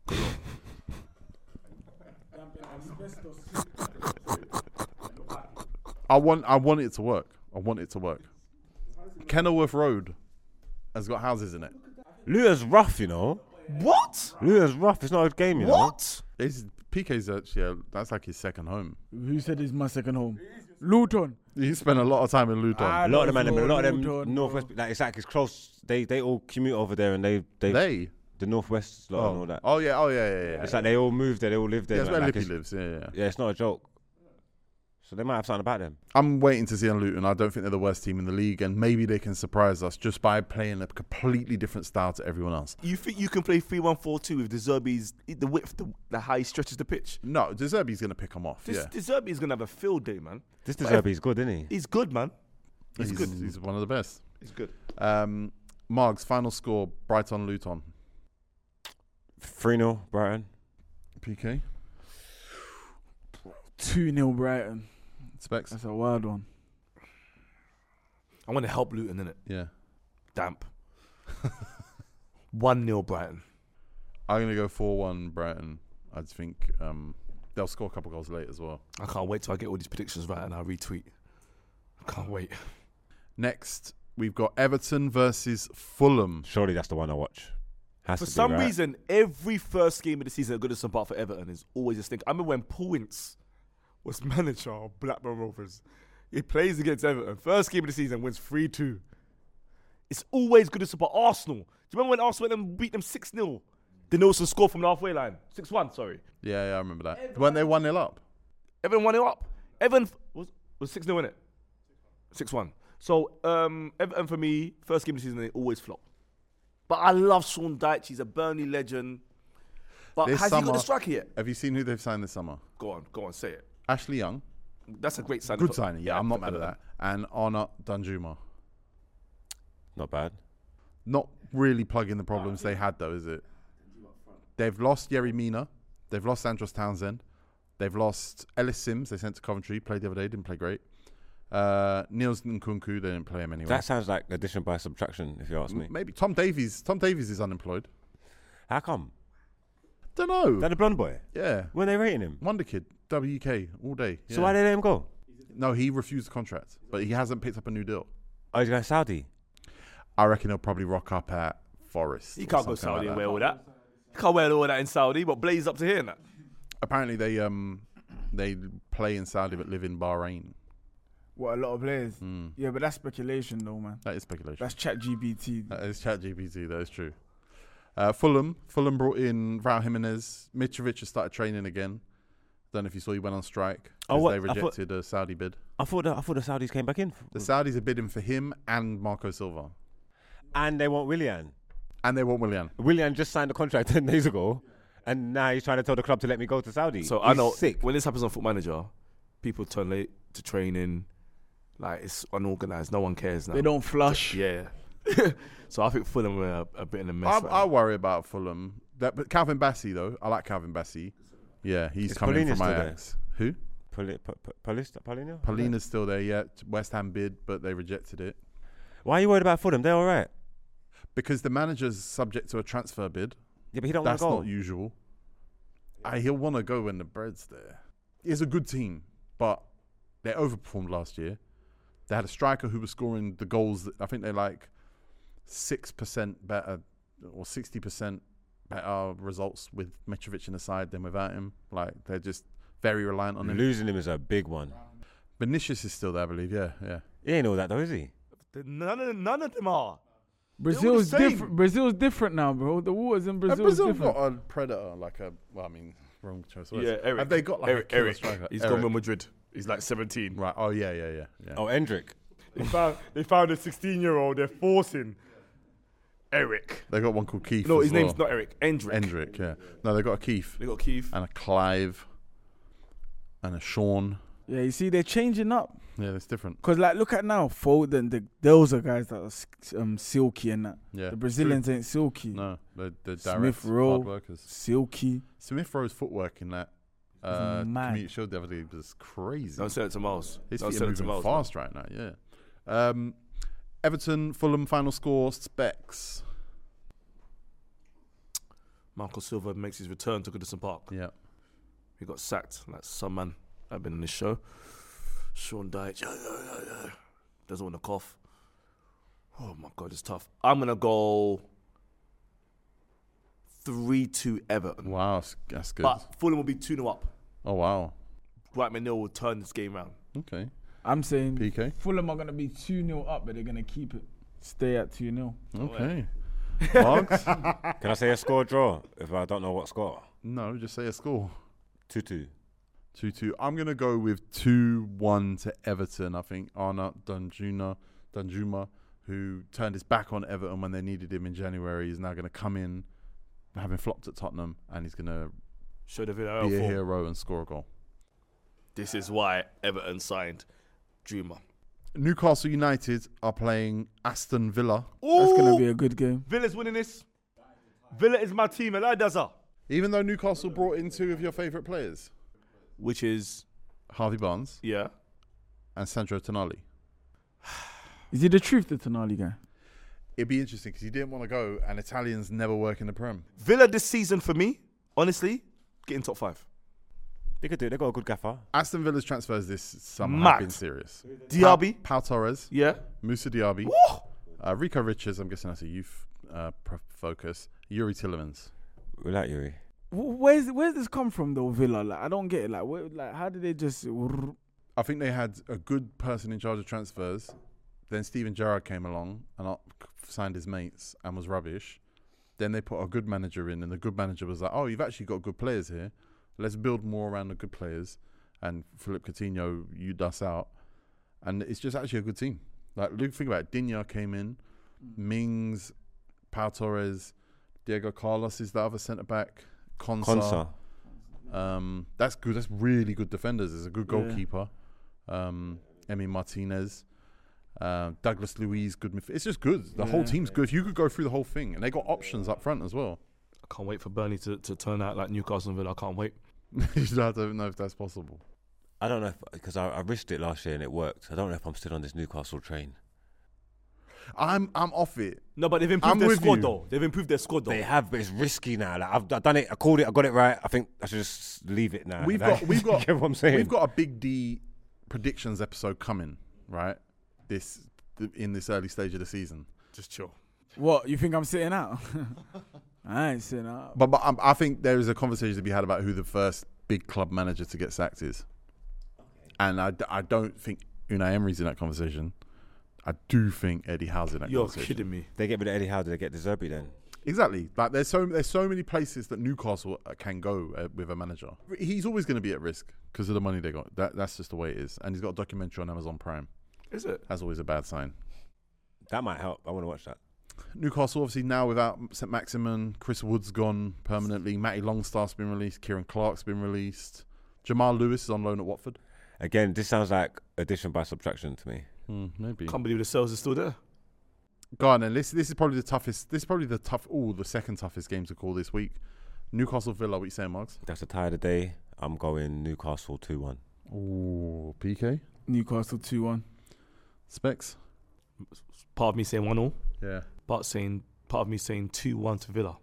I want I want it to work. I want it to work. Kenilworth Road has got houses in it. Luton's rough, you know. What? Luton's rough. It's not a game, you know. What? It's, P K's actually uh, that's like his second home. Who said it's my second home? Luton. He spent a lot of time in Luton. I A lot of them, don't a lot of know, them, Luton, northwest. Like it's like it's close. They they all commute over there, and they they, they the northwest lot and all oh. that. oh yeah oh yeah yeah yeah. It's like they all moved there. They all live there. yeah, that's like, where like Lippy it's- lives. Yeah, yeah. Yeah, it's not a joke. So they might have something about them. I'm waiting to see on Luton. I don't think they're the worst team in the league, and maybe they can surprise us just by playing a completely different style to everyone else. You think you can play three one four two with the Zerbi's the width, the, the how he stretches the pitch? No, De Zerbi's going to pick them off. This yeah, De Zerbi's gonna have a field day, man. This But Deserby's good, isn't he? He's good, man. He's, he's, good. He's one of the best. He's good. Um, Margs, final score: Brighton Luton. three nil Brighton. P K two nil Brighton. Specs. That's a wild one. I want to help Luton in it. Yeah, Damp. one nil Brighton. I'm going to go four one Brighton. I just think um, they'll score a couple goals late as well. I can't wait till I get all these predictions right and I'll retweet. I can't wait. Next, we've got Everton versus Fulham. Surely that's the one I watch. Has For to be, some right? reason, every first game of the season at Goodison Park for Everton is always a stink. I remember when Paul Ince was manager of Blackburn Rovers. He plays against Everton. First game of the season, wins three two. It's always Goodison Park. Arsenal. Do you remember when Arsenal went and beat them six nil? The Nelson scored from the halfway line. six one, sorry. Yeah, yeah, I remember that. Weren't they one nil up? Everton one nil up. Everton was was six nil in it. six one. So um, Everton for me, first game of the season, they always flop. But I love Sean Dyche. He's a Burnley legend. But This has he got summer- the striker yet? Have you seen who they've signed this summer? Go on, go on, say it. Ashley Young. That's a great signing. Good for- signing. Yeah, I'm not for mad at Everton. that. And Arnott Danjuma. Not bad. Not really plugging the problems they had, though, is it? They've lost Yerry Mina. They've lost Andros Townsend. They've lost Ellis Sims. They sent to Coventry. Played the other day. Didn't play great. Uh, Niels Nkunku. They didn't play him anyway. That sounds like addition by subtraction, if you ask me. Maybe Tom Davies. Tom Davies is unemployed. How come? Don't know. That a blonde boy. Yeah. When they rating him? Wonder Kid. W K. All day. So Yeah. why did they let him go? No, he refused the contract. But he hasn't picked up a new deal. Oh, he's going Saudi. I reckon he'll probably rock up at Forest. He or can't go something like Saudi and that. wear all that. He can't wear all that in Saudi, but Blaze up to here and that. Apparently they um they play in Saudi but live in Bahrain. What, a lot of players? Mm. Yeah, but that's speculation though, man. That is speculation. That's Chat G P T. That is ChatGPT. That is true. Uh, Fulham. Fulham brought in Raul Jimenez. Mitrovic has started training again. Don't know if you saw he went on strike. Oh, 'cause what? They I thought- rejected a Saudi bid. I thought the, I thought the Saudis came back in. The Saudis are bidding for him and Marco Silva. And they want Willian. And they want Willian. Willian just signed a contract ten days ago, and now he's trying to tell the club to let me go to Saudi. So He's I know sick. when this happens on Foot Manager, people turn late to training. Like it's unorganized. No one cares now. They don't flush. Yeah. So I think Fulham are a, a bit in a mess. I, right I now. worry about Fulham. That, but Calvin Bassey, though. I like Calvin Bassey. Yeah, he's Is coming Paulinho from still there? Ajax. Who? Poli- P- P- Paulista, Paulino? Paulina's still there, yeah. West Ham bid, but they rejected it Why are you worried about Fulham? They're all right. because the manager's subject to a transfer bid. Yeah, but he don't want That's to go. not usual. Uh, he'll want to go when the bread's there. It's a good team, but they overperformed last year. They had a striker who was scoring the goals. That I think they're like six percent better or sixty percent better results with Mitrovic in the side than without him. Like, they're just very reliant on him. Losing him is a big one. Vinicius is still there, I believe. Yeah, yeah. He ain't all that though, is he? None of, none of them are. Brazil's the same. different. Brazil's different now, bro. The waters in And Brazil is Brazil different. got a predator, like a, well, I mean, wrong choice. of words. Yeah, Eric. Have they got like Eric, a killer Eric. striker? He's Eric. gone with Madrid. He's like seventeen. Right. Oh, yeah, yeah, yeah. yeah. Oh, Endrick. They found they found a sixteen-year-old. They're forcing Eric. They got one called Keith. No, as his name's well. not Eric. Endrick. Endrick, yeah. No, they got a Keith They got Keith. and a Clive and a Sean. Yeah, you see, they're changing up. Yeah, that's different. Cause like, look at now, Foden. The, those are guys that are s- um, silky and that. Yeah. The Brazilians ain't silky. No, they're, they're Smith direct, Rowe. hard workers. Silky. Smith Rowe's footwork in that uh, mad. community shield the other day was crazy. Don't send it to Miles. His Don't feet are send it to moving Miles. fast right now, yeah. Um, Everton, Fulham, final score, Specs. Marco Silva makes his return to Goodison Park. Yeah. He got sacked, like some man I've been on this show. Sean Dyche, yeah, yeah, yeah, yeah. Doesn't want to cough. Oh my God, it's tough. I'm gonna go three two Everton. Wow, that's, that's good. But Fulham will be two nil up. Oh, wow. Dwight McNeil will turn this game round. Okay. I'm saying P K. Fulham are gonna be two nil up, but they're gonna keep it. Stay at two nil. Okay. Marks? Can I say a score draw if I don't know what score? No, just say a score. two two. two two. I'm going to go with two one to Everton. I think Arnaut Danjuma, Danjuma, who turned his back on Everton when they needed him in January, is now going to come in, having flopped at Tottenham, and he's going to Show the Villarreal be a form. hero and score a goal. This is why Everton signed Dreamer. Newcastle United are playing Aston Villa. That's gonna be a good game. Villa's winning this. Villa is my team, and I does her. Even though Newcastle brought in two of your favourite players, Which is, Harvey Barnes yeah. and Sandro Tonali. Is he the truth, the Tonali guy? It'd be interesting because he didn't want to go, and Italians never work in the Prem. Villa this season for me, honestly, getting top five. They could do it. They got a good gaffer. Aston Villa's transfers this summer Mad. have been serious. Diaby, Pau Torres, yeah. Musa Diaby, Woo! uh, Rico Richards, I'm guessing that's a youth uh, pro- focus, Yuri Tillemans. We like Yuri. Wh- Where's where's this come from though, Villa? Like, I don't get it. Like, where, like, how did they just? I think they had a good person in charge of transfers. Then Steven Gerrard came along and up- signed his mates and was rubbish. Then they put a good manager in, and the good manager was like, "Oh, you've actually got good players here. Let's build more around the good players." And Philip Coutinho, you dust out, and it's just actually a good team. Like, look, think about it. Digne came in, Mings, Pau Torres, Diego Carlos is the other centre back. Konsa. Konsa. Um, that's good. That's really good defenders. There's a good Yeah. goalkeeper. Um, Emi Martinez. Uh, Douglas Luiz, good midfield. It's just good. The whole Yeah. team's good. You could go through the whole thing, and they got options up front as well. I can't wait for Burnley to, to turn out like Newcastle and Villa. I can't wait. You don't know if that's possible. I don't know if because I, I risked it last year and it worked. I don't know if I'm still on this Newcastle train. I'm I'm off it. No, but they've improved I'm their with squad you. though. They've improved their squad though. They have, but it's risky now. Like I've, I've done it. I called it. I got it right. I think I should just leave it now. We've Like, got we've got you get what I'm saying. we've got a big D predictions episode coming, right? This th- in this early stage of the season. Just chill. What, you think I'm sitting out? I ain't sitting out. But but um, I think there is a conversation to be had about who the first big club manager to get sacked is, and I, d- I don't think Unai Emery's in that conversation. I do think Eddie Howe's in that You're conversation. kidding me. They get rid of Eddie Howe. Do they get De Zerbi then? Exactly. Like there's so there's so many places that Newcastle uh, can go uh, with a manager. He's always going to be at risk because of the money they got. That that's just the way it is. And he's got a documentary on Amazon Prime. Is it? That's always a bad sign. That might help. I want to watch that. Newcastle obviously now without Saint Maximin, Chris Wood's gone permanently. Matty Longstaff's been released. Kieran Clark's been released. Jamal Lewis is on loan at Watford. Again, this sounds like addition by subtraction to me. Hmm, maybe. Can't believe the sales are still there. Go on then. This this is probably the toughest. This is probably the tough. Oh, the second toughest game to call this week. Newcastle Villa. What you saying, Marks? That's a tie of the day. I'm going Newcastle two one. Ooh, P K? Newcastle two one. Specs? Part of me saying one all. Yeah. Part saying part of me saying two one to Villa.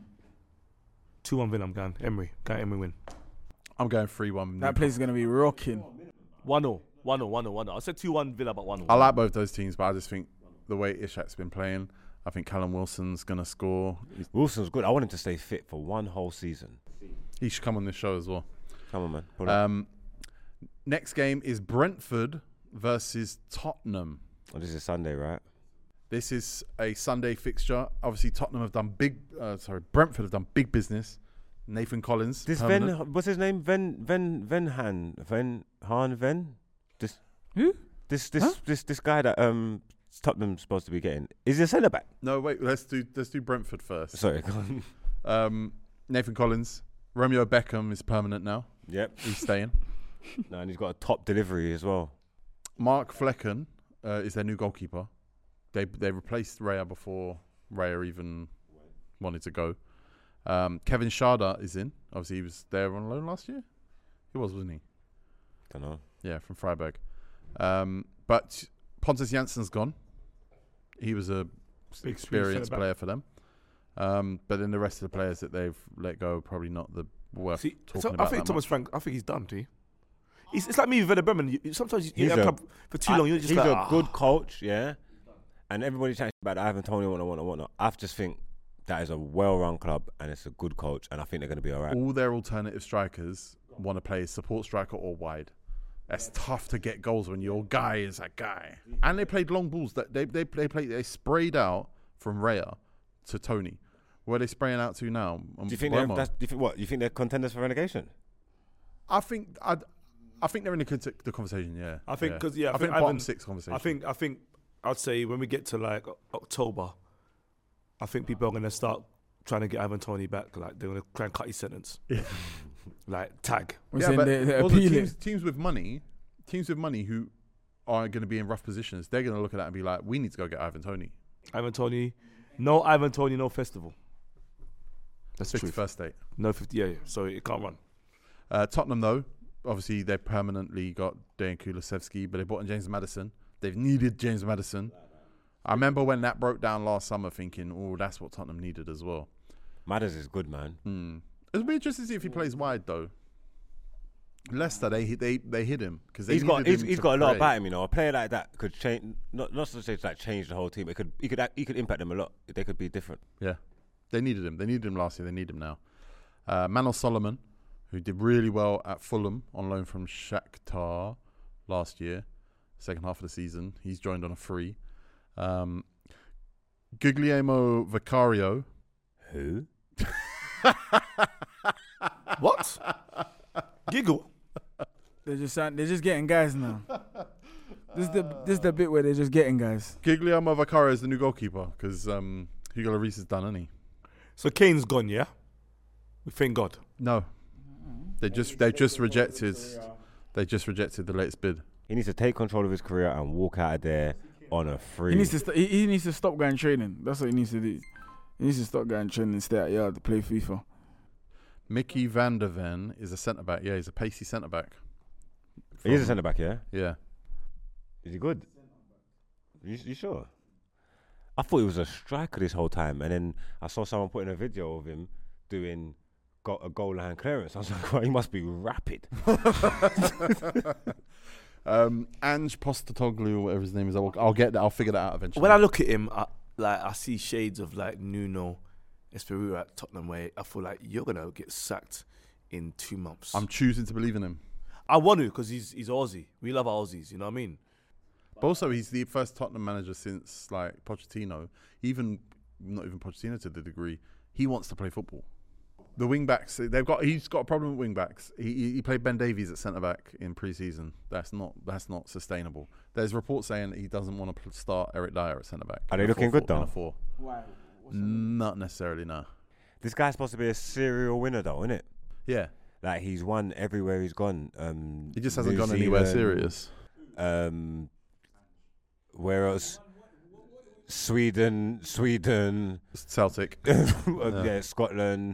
Two one Villa. I'm going Emery. Going Emery win. I'm going three one. That place is going to be rocking. One all. One all. One all. One all. I said two one Villa, but one all. I like both those teams, but I just think the way Ishak's been playing, I think Callum Wilson's going to score. Wilson's good. I want him to stay fit for one whole season. He should come on this show as well. Come on, man. Pull up. Um, next game is Brentford versus Tottenham. Oh, this is Sunday, right? This is a Sunday fixture. Obviously, Tottenham have done big. Uh, sorry, Brentford have done big business. Nathan Collins. This permanent. Ven, what's his name? Ven, Ven, Ven Han, Ven Han Ven. This Who? This this Huh? this this guy that um Tottenham's supposed to be getting. Is he a centre back? No, wait. Let's do let's do Brentford first. Sorry. Go on. Um, Nathan Collins. Romeo Beckham is permanent now. Yep. He's staying. No, and he's got a top delivery as well. Mark Flecken uh, is their new goalkeeper. They they replaced Raya before Raya even wanted to go. Um, Kevin Schade is in. Obviously, he was there on loan last year. He was, wasn't he? Don't know. Yeah, from Freiburg. Um, but Pontus Jansson's gone. He was a Big experienced centre-back. player for them. Um, but then the rest of the players that they've let go are probably not the worth See, talking so about. I think that Thomas much. Frank. I think he's done. Do you? It's, it's like me with Werder Bremen. You, you- sometimes you, He's you're at a- a club for too long. You're just he's like, a ah. good coach, yeah. And everybody chatting about Ivan Toney, whatnot, whatnot, whatnot. I just think that is a well-run club and it's a good coach, and I think they're going to be all right. All their alternative strikers want to play support striker or wide. That's tough to get goals when your guy is that guy. And they played long balls. That they they they played. They sprayed out from Raya to Tony. Where are they spraying out to now? Um, Do you think they're Roma. that's, do you think what? You think they're contenders for relegation? I think I I think they're in the, con- the conversation. Yeah. I think because yeah, I, I, think think bottom Ivan, six conversation. I think I think I'd say when we get to like O- October, I think people are gonna start trying to get Ivan Toney back. Like they're gonna try and cut his sentence. Yeah. Like tag. We're yeah, saying but they're, they're also appealing. teams, teams with money, teams with money who are going to be in rough positions, they're going to look at that and be like, "We need to go get Ivan Toney." Ivan Toney, no Ivan Toney, no festival. That's true. fifty-first state. No fifty. Yeah, yeah. So it can't run. Uh, Tottenham, though, obviously they permanently got Dejan Kulusevski, but they bought in James Maddison. They've needed James Maddison. I remember when that broke down last summer, thinking, "Oh, that's what Tottenham needed as well." Madders is good, man. Hmm. It'll be interesting to see if he plays wide, though. Leicester, they they they hit him because He's got he's, he's got a lot create. about him, you know. A player like that could change, not not to say like change the whole team. It could he could act- he could impact them a lot. They could be different. Yeah, they needed him. They needed him last year. They need him now. Uh, Manor Solomon, who did really well at Fulham on loan from Shakhtar last year, second half of the season. He's joined on a free. Um, Guglielmo Vicario. Who? What? Giggle. They're just sign- they're just getting guys now. This is the this is the bit where they're just getting guys. Guglielmo Vicario is the new goalkeeper because um, Hugo Lloris is done, isn't he? So Kane's gone. Yeah. We thank God. No, they just they just rejected. They just rejected the latest bid. He needs to take control of his career and walk out of there on a free. He needs to st- he, he needs to stop going training. That's what he needs to do. He needs to stop going training and stay at yard to play FIFA. Mickey van der Ven is a centre back. Yeah, he's a pacey centre back. He is a centre back, yeah. Yeah. Is he good? You, you sure? I thought he was a striker this whole time, and then I saw someone putting a video of him doing go- a goal line clearance. I was like, well, he must be rapid. Um, Ange Postecoglou, or whatever his name is, I'll, I'll get that. I'll figure that out eventually. When I look at him, I, like I see shades of like Nuno Espirito at Tottenham, where I feel like you're gonna get sacked in two months. I'm choosing to believe in him. I want to because he's he's Aussie. We love our Aussies. You know what I mean? But also, he's the first Tottenham manager since like Pochettino. Even not even Pochettino to the degree he wants to play football. The wing backs, they've got. He's got a problem with wing backs. He he he played Ben Davies at centre back in pre-season. That's not that's not sustainable. There's reports saying that he doesn't want to start Eric Dyer at centre back. Are they In a looking four- good, in a though? four. Not necessarily, no. This guy's supposed to be a serial winner, though, isn't it? Yeah, Like he's won everywhere he's gone. Um, he just hasn't New gone anywhere Zealand, serious. Um, where else? Sweden, Sweden, Celtic. yeah. Scotland.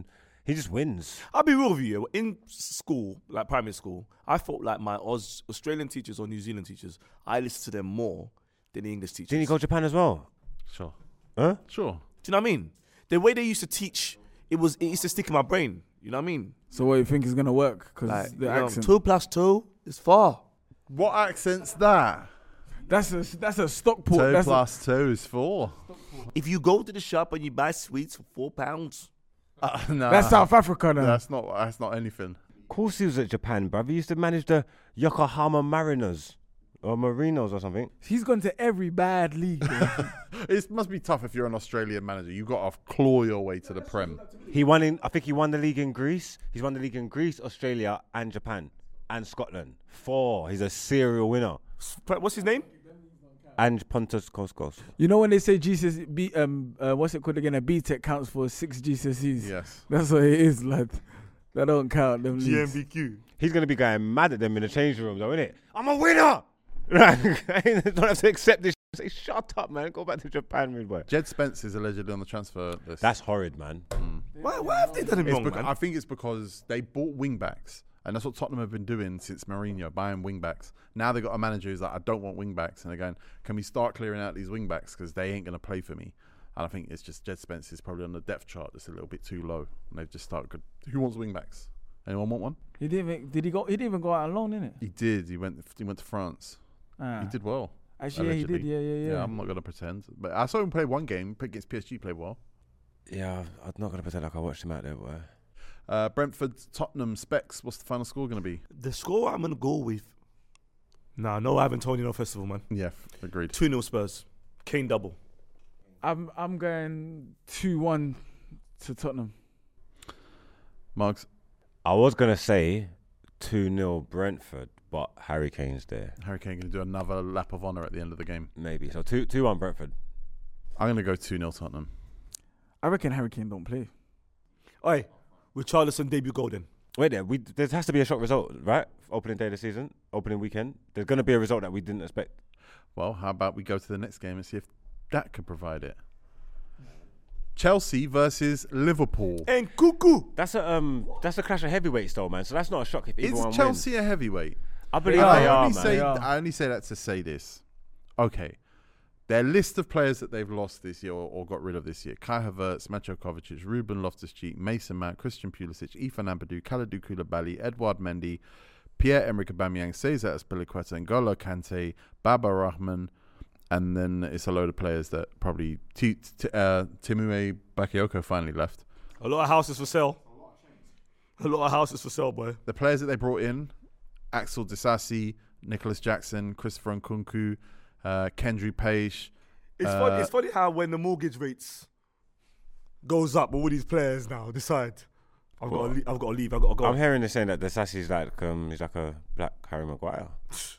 He just wins. I'll be real with you. In school, like primary school, I felt like my Aus- Australian teachers or New Zealand teachers, I listened to them more than the English teachers. Didn't he go to Japan as well? Sure. Huh? Sure. Do you know what I mean? The way they used to teach, it was it used to stick in my brain. You know what I mean? So what you think is gonna work? Because Like, the you know, accent. two plus two is four. What accent's that? That's a that's a Stockport. Two That's plus two is four. If you go to the shop and you buy sweets for four pounds, Uh, a, nah, that's South Africa now. That's not. That's not anything. Of course he was at Japan, bruv. He used to manage the Yokohama Mariners or Marinos or something. He's gone to every bad league. bro. It must be tough if you're an Australian manager. You got to claw your way to the Prem. He won in. I think he won the league in Greece. He's won the league in Greece, Australia, and Japan, and Scotland. Four. He's a serial winner. what's his name? And Pontus Koskos. You know when they say G C S E, B, um, uh, what's it called again? A B Tech counts for six G C S Es. Yes. That's what it is, lad. That don't count. Them G M leagues. B Q. He's gonna be going mad at them in the changing room, though, isn't it? I'm a winner. I don't have to accept this. Say, shut up, man. Go back to Japan, midway. Jed Spence is allegedly on the transfer list. That's horrid, man. Why, why have they done him It's wrong, bec- man? I think it's because they bought wing backs, and that's what Tottenham have been doing since Mourinho, buying wing backs. Now they've got a manager who's like, I don't want wing backs, and they're going, can we start clearing out these wing backs because they ain't going to play for me? And I think it's just Jed Spence is probably on the depth chart that's a little bit too low, and they've just started. Good. Who wants wing backs? Anyone want one? He didn't. Even, did he go? He didn't even go out alone, innit? He did. He went. He went to France. Ah. He did well. Actually, yeah, he allegedly. did. Yeah, yeah, yeah. I'm not going to pretend, but I saw him play one game against P S G. Play well. Yeah, I'm not gonna pretend like I watched him out there, boy. Uh, Brentford, Tottenham, Specs. What's the final score going to be? The score I'm going to go with. Nah, no Ivan Toney Festival, man. Yeah, f- agreed. two nil Spurs. Kane double. I'm I'm going two one to Tottenham. Marks. I was gonna say two nil Brentford, but Harry Kane's there. Harry Kane going to do another lap of honour at the end of the game. Maybe. So two two one Brentford. I'm going to go two nil Tottenham. I reckon Harry Kane don't play. Oi, with Charleston debut golden. Wait there, we there has to be a shock result, right? Opening day of the season, opening weekend. There's gonna be a result that we didn't expect. Well, how about we go to the next game and see if that could provide it? Chelsea versus Liverpool. And cuckoo. That's a um that's a clash of heavyweights though, man. So that's not a shock if either Is one Chelsea a heavyweight? wins. I believe I they are, only man. say They are. I only say that to say this. Okay. Their list of players that they've lost this year or, or got rid of this year: Kai Havertz, Macho Kovacic, Ruben Loftus-Cheek, Mason Mount, Christian Pulisic, Ethan Ampadu, Kalidou Koulibaly, Edouard Mendy, Pierre-Emerick Aubameyang, Cesar Azpilicueta, N'Golo Kante, Baba Rahman, and then it's a load of players that probably T- T- uh, Timue Bakayoko finally left. A lot of houses for sale. A lot of houses for sale, boy. The players that they brought in: Axel Disasi, Nicholas Jackson, Christopher Nkunku, uh, Kendry Page. It's Uh, funny. It's funny how when the mortgage rates goes up, all these players now decide, I've got to leave. I've got to leave. I've got to go. I'm hearing this saying that the Sassi's like um he's like a black Harry Maguire.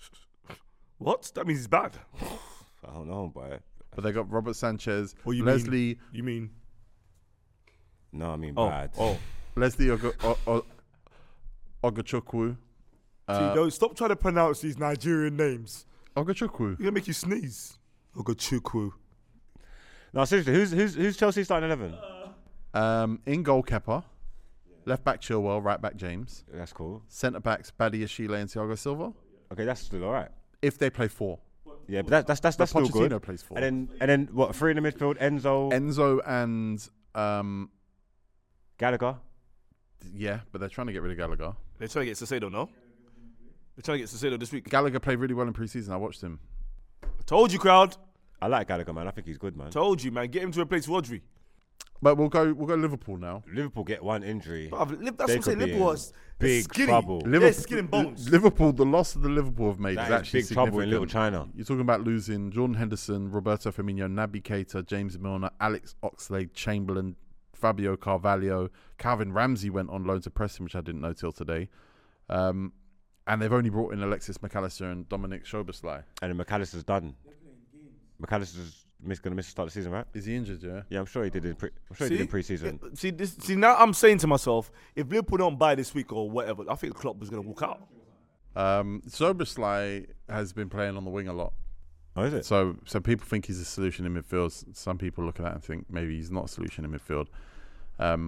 What? That means he's bad. I don't know, boy. But they got Robert Sanchez, What you Leslie, mean? You mean? No, I mean Oh, bad. oh. Leslie Ogo- o- o- Ogachukwu. See, Uh, don't stop trying to pronounce these Nigerian names. Ogachukwu. You're gonna make you sneeze. Ogachukwu. No, seriously, who's who's who's Chelsea starting eleven? Um, in goal, Kepa. Left back, Chilwell. Right back, James. That's cool. Centre backs, Badia, Sheila, and Thiago Silva. Okay, that's still all right. If they play four. Yeah, but that, that's that's But that's still good. Pochettino plays four. And then and then what? Three in the midfield: Enzo, Enzo and um, Gallagher. yeah, but they're trying to get rid of Gallagher. They're trying to get Cicero, no? They're trying to get Cicero this week. Gallagher played really well in pre-season. I watched him. Told you, crowd. I like Gallagher, man. I think he's good, man. Told you, man. Get him to replace Rodri. But we'll go. We'll go Liverpool now. Liverpool get one injury. Bruv, Liv- that's They what I'm saying. could be Liverpool in is big skinny. trouble. They're skin and bones. Liverpool. The loss that the Liverpool have made That is is actually big trouble in Little significant. China. You're talking about losing Jordan Henderson, Roberto Firmino, Naby Keita, James Milner, Alex Oxlade, Chamberlain, Fabio Carvalho, Calvin Ramsey went on loan to Preston, which I didn't know till today. Um, and they've only brought in Alexis McAllister and Dominic Szoboszlai. And then McAllister's done. McAllister's miss, gonna miss the start of the season, right? Is he injured? Yeah. Yeah, I'm sure he did in pre. I'm sure he did in pre-season. yeah, See, this, see, now I'm saying to myself, if Liverpool don't buy this week or whatever, I think Klopp was going to walk out. Um, Szoboszlai has been playing on the wing a lot. Oh, is it? So, so people think he's a solution in midfield. Some people look at that and think maybe he's not a solution in midfield. Um,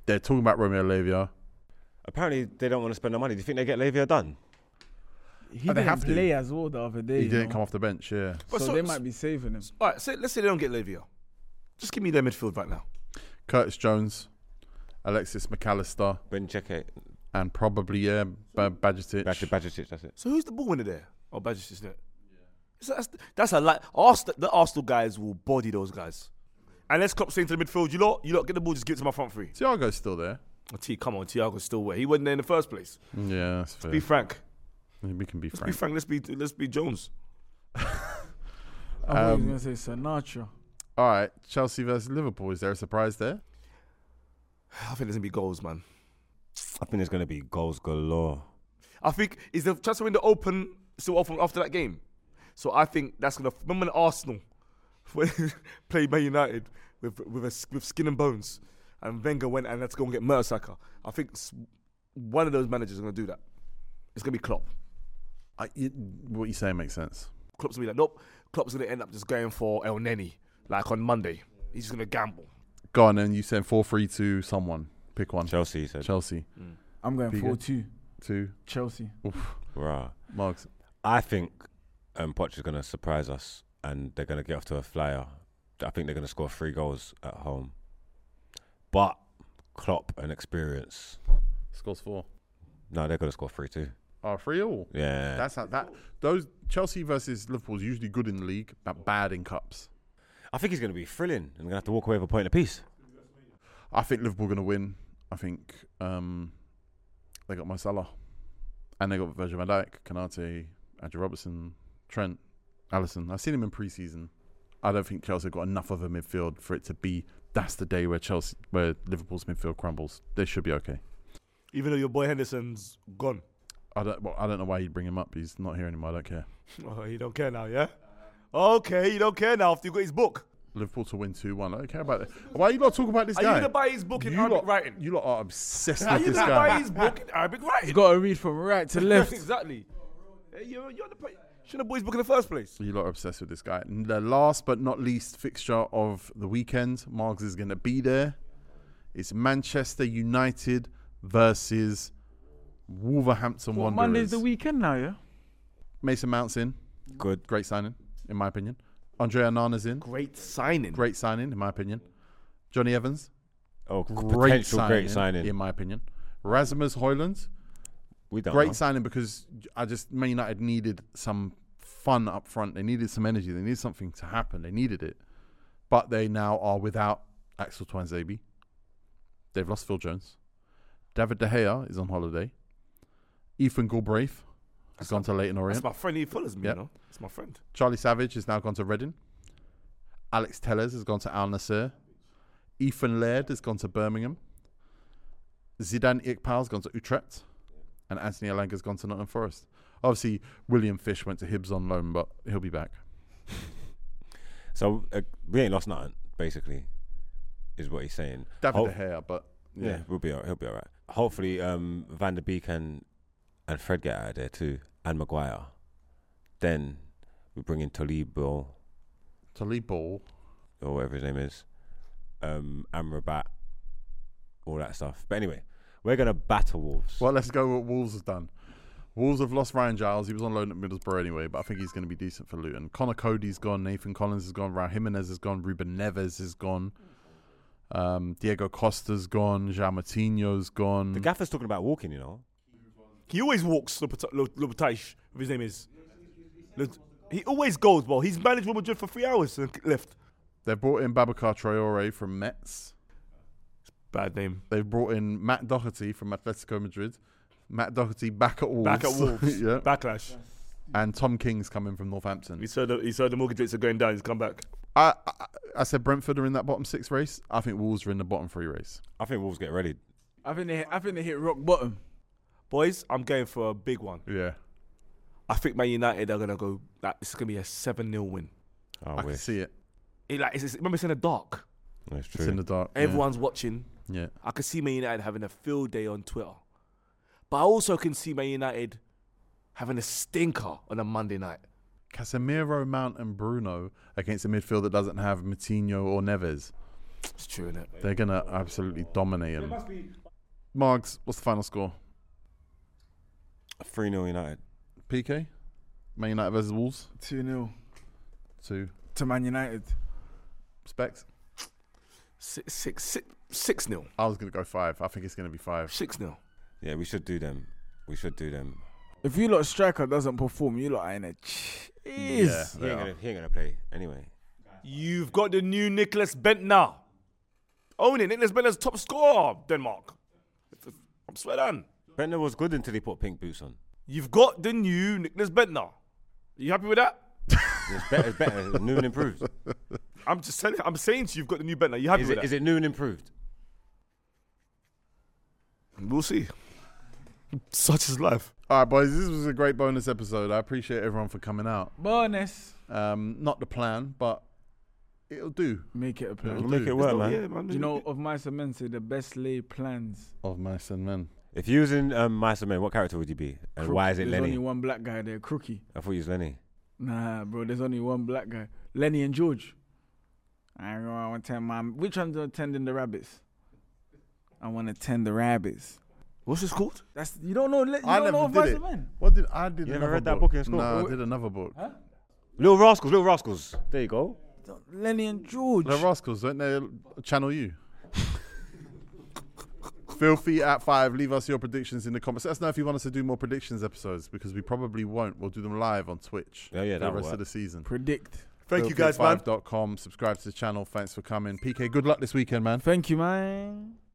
They're talking about Romeo Lavia. Apparently, they don't want to spend the money. Do you think they get Lavia done? He Oh, they didn't have to. play as well the other day. He you didn't know? come off the bench, yeah. But so, so- they might be saving him. All right, say, let's say they don't get Lavia. Just give me their midfield right now. Curtis Jones, Alexis McAllister, Ben Cheke, and probably, yeah, ba- Bajcetic. Badger, Badger, that's it. So who's the ball winner there? Oh, Badger's just there. So that's that's a lot. Arsenal, the Arsenal guys will body those guys. And let's Klopp saying to the midfield, you lot, you lot get the ball, just get it to my front three. Thiago's still there. Oh, T, come on, Thiago's still where? He wasn't there in the first place. Yeah, that's fair. Be frank. We can be Let's frank. be frank. Let's be let's be Jones. I thought Um, he was going to say Sinatra. All right, Chelsea versus Liverpool. Is there a surprise there? I think there's gonna be goals, man. I think there's going to be goals galore. I think is the transfer window open still open after that game. So I think that's gonna. Remember when Arsenal when played Man United with with a, with skin and bones, and Wenger went and let's go and get Mertesacker. I think s- one of those managers is gonna do that. It's gonna be Klopp. I, you, what you saying makes sense. Klopp's gonna be like, nope. Klopp's gonna end up just going for El Neni like on Monday. He's just gonna gamble. Go on, and you send four three to someone. Pick one. Chelsea, he said. Chelsea. I'm going Bigger. four two. Two. Chelsea. Rah. Marks. I think um, Poch is going to surprise us and they're going to get off to a flyer. I think they're going to score three goals at home. But Klopp and experience, Scores four. no, they're going to score three too. Oh, three all. Yeah. That's not that. Those Chelsea versus Liverpool is usually good in the league, but bad in cups. I think he's going to be thrilling and going to have to walk away with a point apiece. I think Liverpool going to win. I think um, they got Mo Salah, and they got Virgil van Dijk, Kanate, Andrew Robertson, Trent, Alisson. I've seen him in pre-season. I don't think Chelsea got enough of a midfield for it to be. That's the day where Chelsea, where Liverpool's midfield crumbles. They should be okay. Even though your boy Henderson's gone. I don't. Well, I don't know why you'd bring him up. He's not here anymore. I don't care. Oh, you don't care now, yeah? Okay, you don't care now after you got his book. Liverpool to win two one. I don't care about it. Why are you not talking about this Are guy? you gonna buy his book in you Arabic lot, writing? You lot are obsessed Are with you this gonna buy guy. his book in Arabic writing? He's got to read from right to left. Exactly. Hey, You're, you're the, shouldn't have bought his book in the first place. You lot are obsessed with this guy. And the last but not least fixture of the weekend, Margs is going to be there. It's Manchester United versus Wolverhampton Well, Wanderers. Monday's the weekend now, yeah? Mason Mount's in. Good. Great signing, in my opinion. Andrea Nana's in. Great signing. Great signing, in my opinion. Johnny Evans. Oh, Great potential signing, great signing. in my opinion. Rasmus Højlund. We don't Great know. signing because I just Man United needed some fun up front. They needed some energy. They needed something to happen. They needed it, but they now are without Axel Tuanzebe. They've lost Phil Jones. David De Gea is on holiday. Ethan Galbraith has gone to Leyton Orient. That's my friend. He follows me, Yep. you know. That's my friend. Charlie Savage has now gone to Reading. Alex Tellers has gone to Al Nassr. Ethan Laird has gone to Birmingham. Zidane Iqbal has gone to Utrecht. And Anthony Elanga has gone to Nottingham Forest. Obviously, William Fish went to Hibs on loan, but he'll be back. So uh, we ain't lost nothing, basically, is what he's saying. David Ho- De Gea, but Yeah, yeah. we'll be all right. He'll be all right. Hopefully, um, Van der Beek and, and Fred get out of there too, and Maguire. Then we bring in Tolibo, Talibo. or whatever his name is, um, Amrabat, all that stuff. But anyway, we're going to battle Wolves. Well, let's go what Wolves has done. Wolves have lost Ryan Giles. He was on loan at Middlesbrough anyway, but I think he's going to be decent for Luton. Connor Cody's gone. Nathan Collins has gone. Raul Jimenez has gone. Ruben Neves has gone. Um, Diego Costa's gone. João Moutinho's gone. The gaffer's talking about walking, you know. He always walks, Lopetegui, if his name is. He always goes, bro. He's managed Real Madrid for three hours and left. They've brought in Babacar Traore from Metz. Bad name. They've brought in Matt Doherty from Atletico Madrid. Matt Doherty back at Wolves. Back at Wolves. yeah. Backlash. And Tom King's coming from Northampton. He said the, he said the mortgage rates are going down. He's come back. I, I I said Brentford are in that bottom six race. I think Wolves are in the bottom three race. I think Wolves get ready. I think they, I think they hit rock bottom. Boys, I'm going for a big one. Yeah. I think Man United are going to go, like, it's going to be a seven nil win. Oh, I can wish. see it. It, like, it's, it's, remember, it's in the dark. That's true. It's in the dark. yeah. Everyone's watching. Yeah. I can see Man United having a field day on Twitter. But I also can see Man United having a stinker on a Monday night. Casemiro, Mount, and Bruno against a midfield that doesn't have Moutinho or Neves. It's true, innit? They're gonna absolutely dominate him. Margs, what's the final score? three nil United. P K? Man United versus Wolves? two nil Two. to Man United. Specs? Six, six, six, six nil. I was gonna go five. I think it's gonna be five. Six nil. Yeah, we should do them. We should do them. If you lot striker doesn't perform, you lot are in a cheese. Yeah. He ain't, They gonna, he ain't gonna play anyway. You've got the new Nicholas Bentner. Own it. Nicholas Bentner's top scorer, Denmark. I'm swear down. Bentner was good until he put pink boots on. You've got the new Nicholas Bentner. You happy with that? It's better. It's better. It's new and improved. I'm just telling. I'm saying to you, you've got the new Bentner. You happy Is with it, that? is it new and improved? We'll see. Such is life. All right, boys. This was a great bonus episode. I appreciate everyone for coming out. Bonus. Um, not the plan, but it'll do. Make it a plan. It'll Make do. it work, No, man. yeah, man. Do you know, of mice and men say the best laid plans. Of mice and men. If you was in um, Mice and Men, what character would you be? And why is it There's Lenny? only one black guy there, Crookie. I thought you was Lenny. Nah, bro, there's only one black guy. Lenny and George. I want to tend my. Which one's attending the rabbits? I want to tend the rabbits. What's this called? That's you don't know. You I don't never know of did mice it. and men. What did I did? You another never read that book book in school? No, I did another book. Huh? Little Rascals, Little Rascals. There you go. Lenny and George. The Rascals, don't they channel you? Filthy at five. Leave us your predictions in the comments. Let us know if you want us to do more predictions episodes because we probably won't. We'll do them live on Twitch. Oh, yeah, for the that'll rest work. of the season. Predict. Thank you guys, man. filthy at five dot com. Subscribe to the channel. Thanks for coming. P K, good luck this weekend, man. Thank you, man.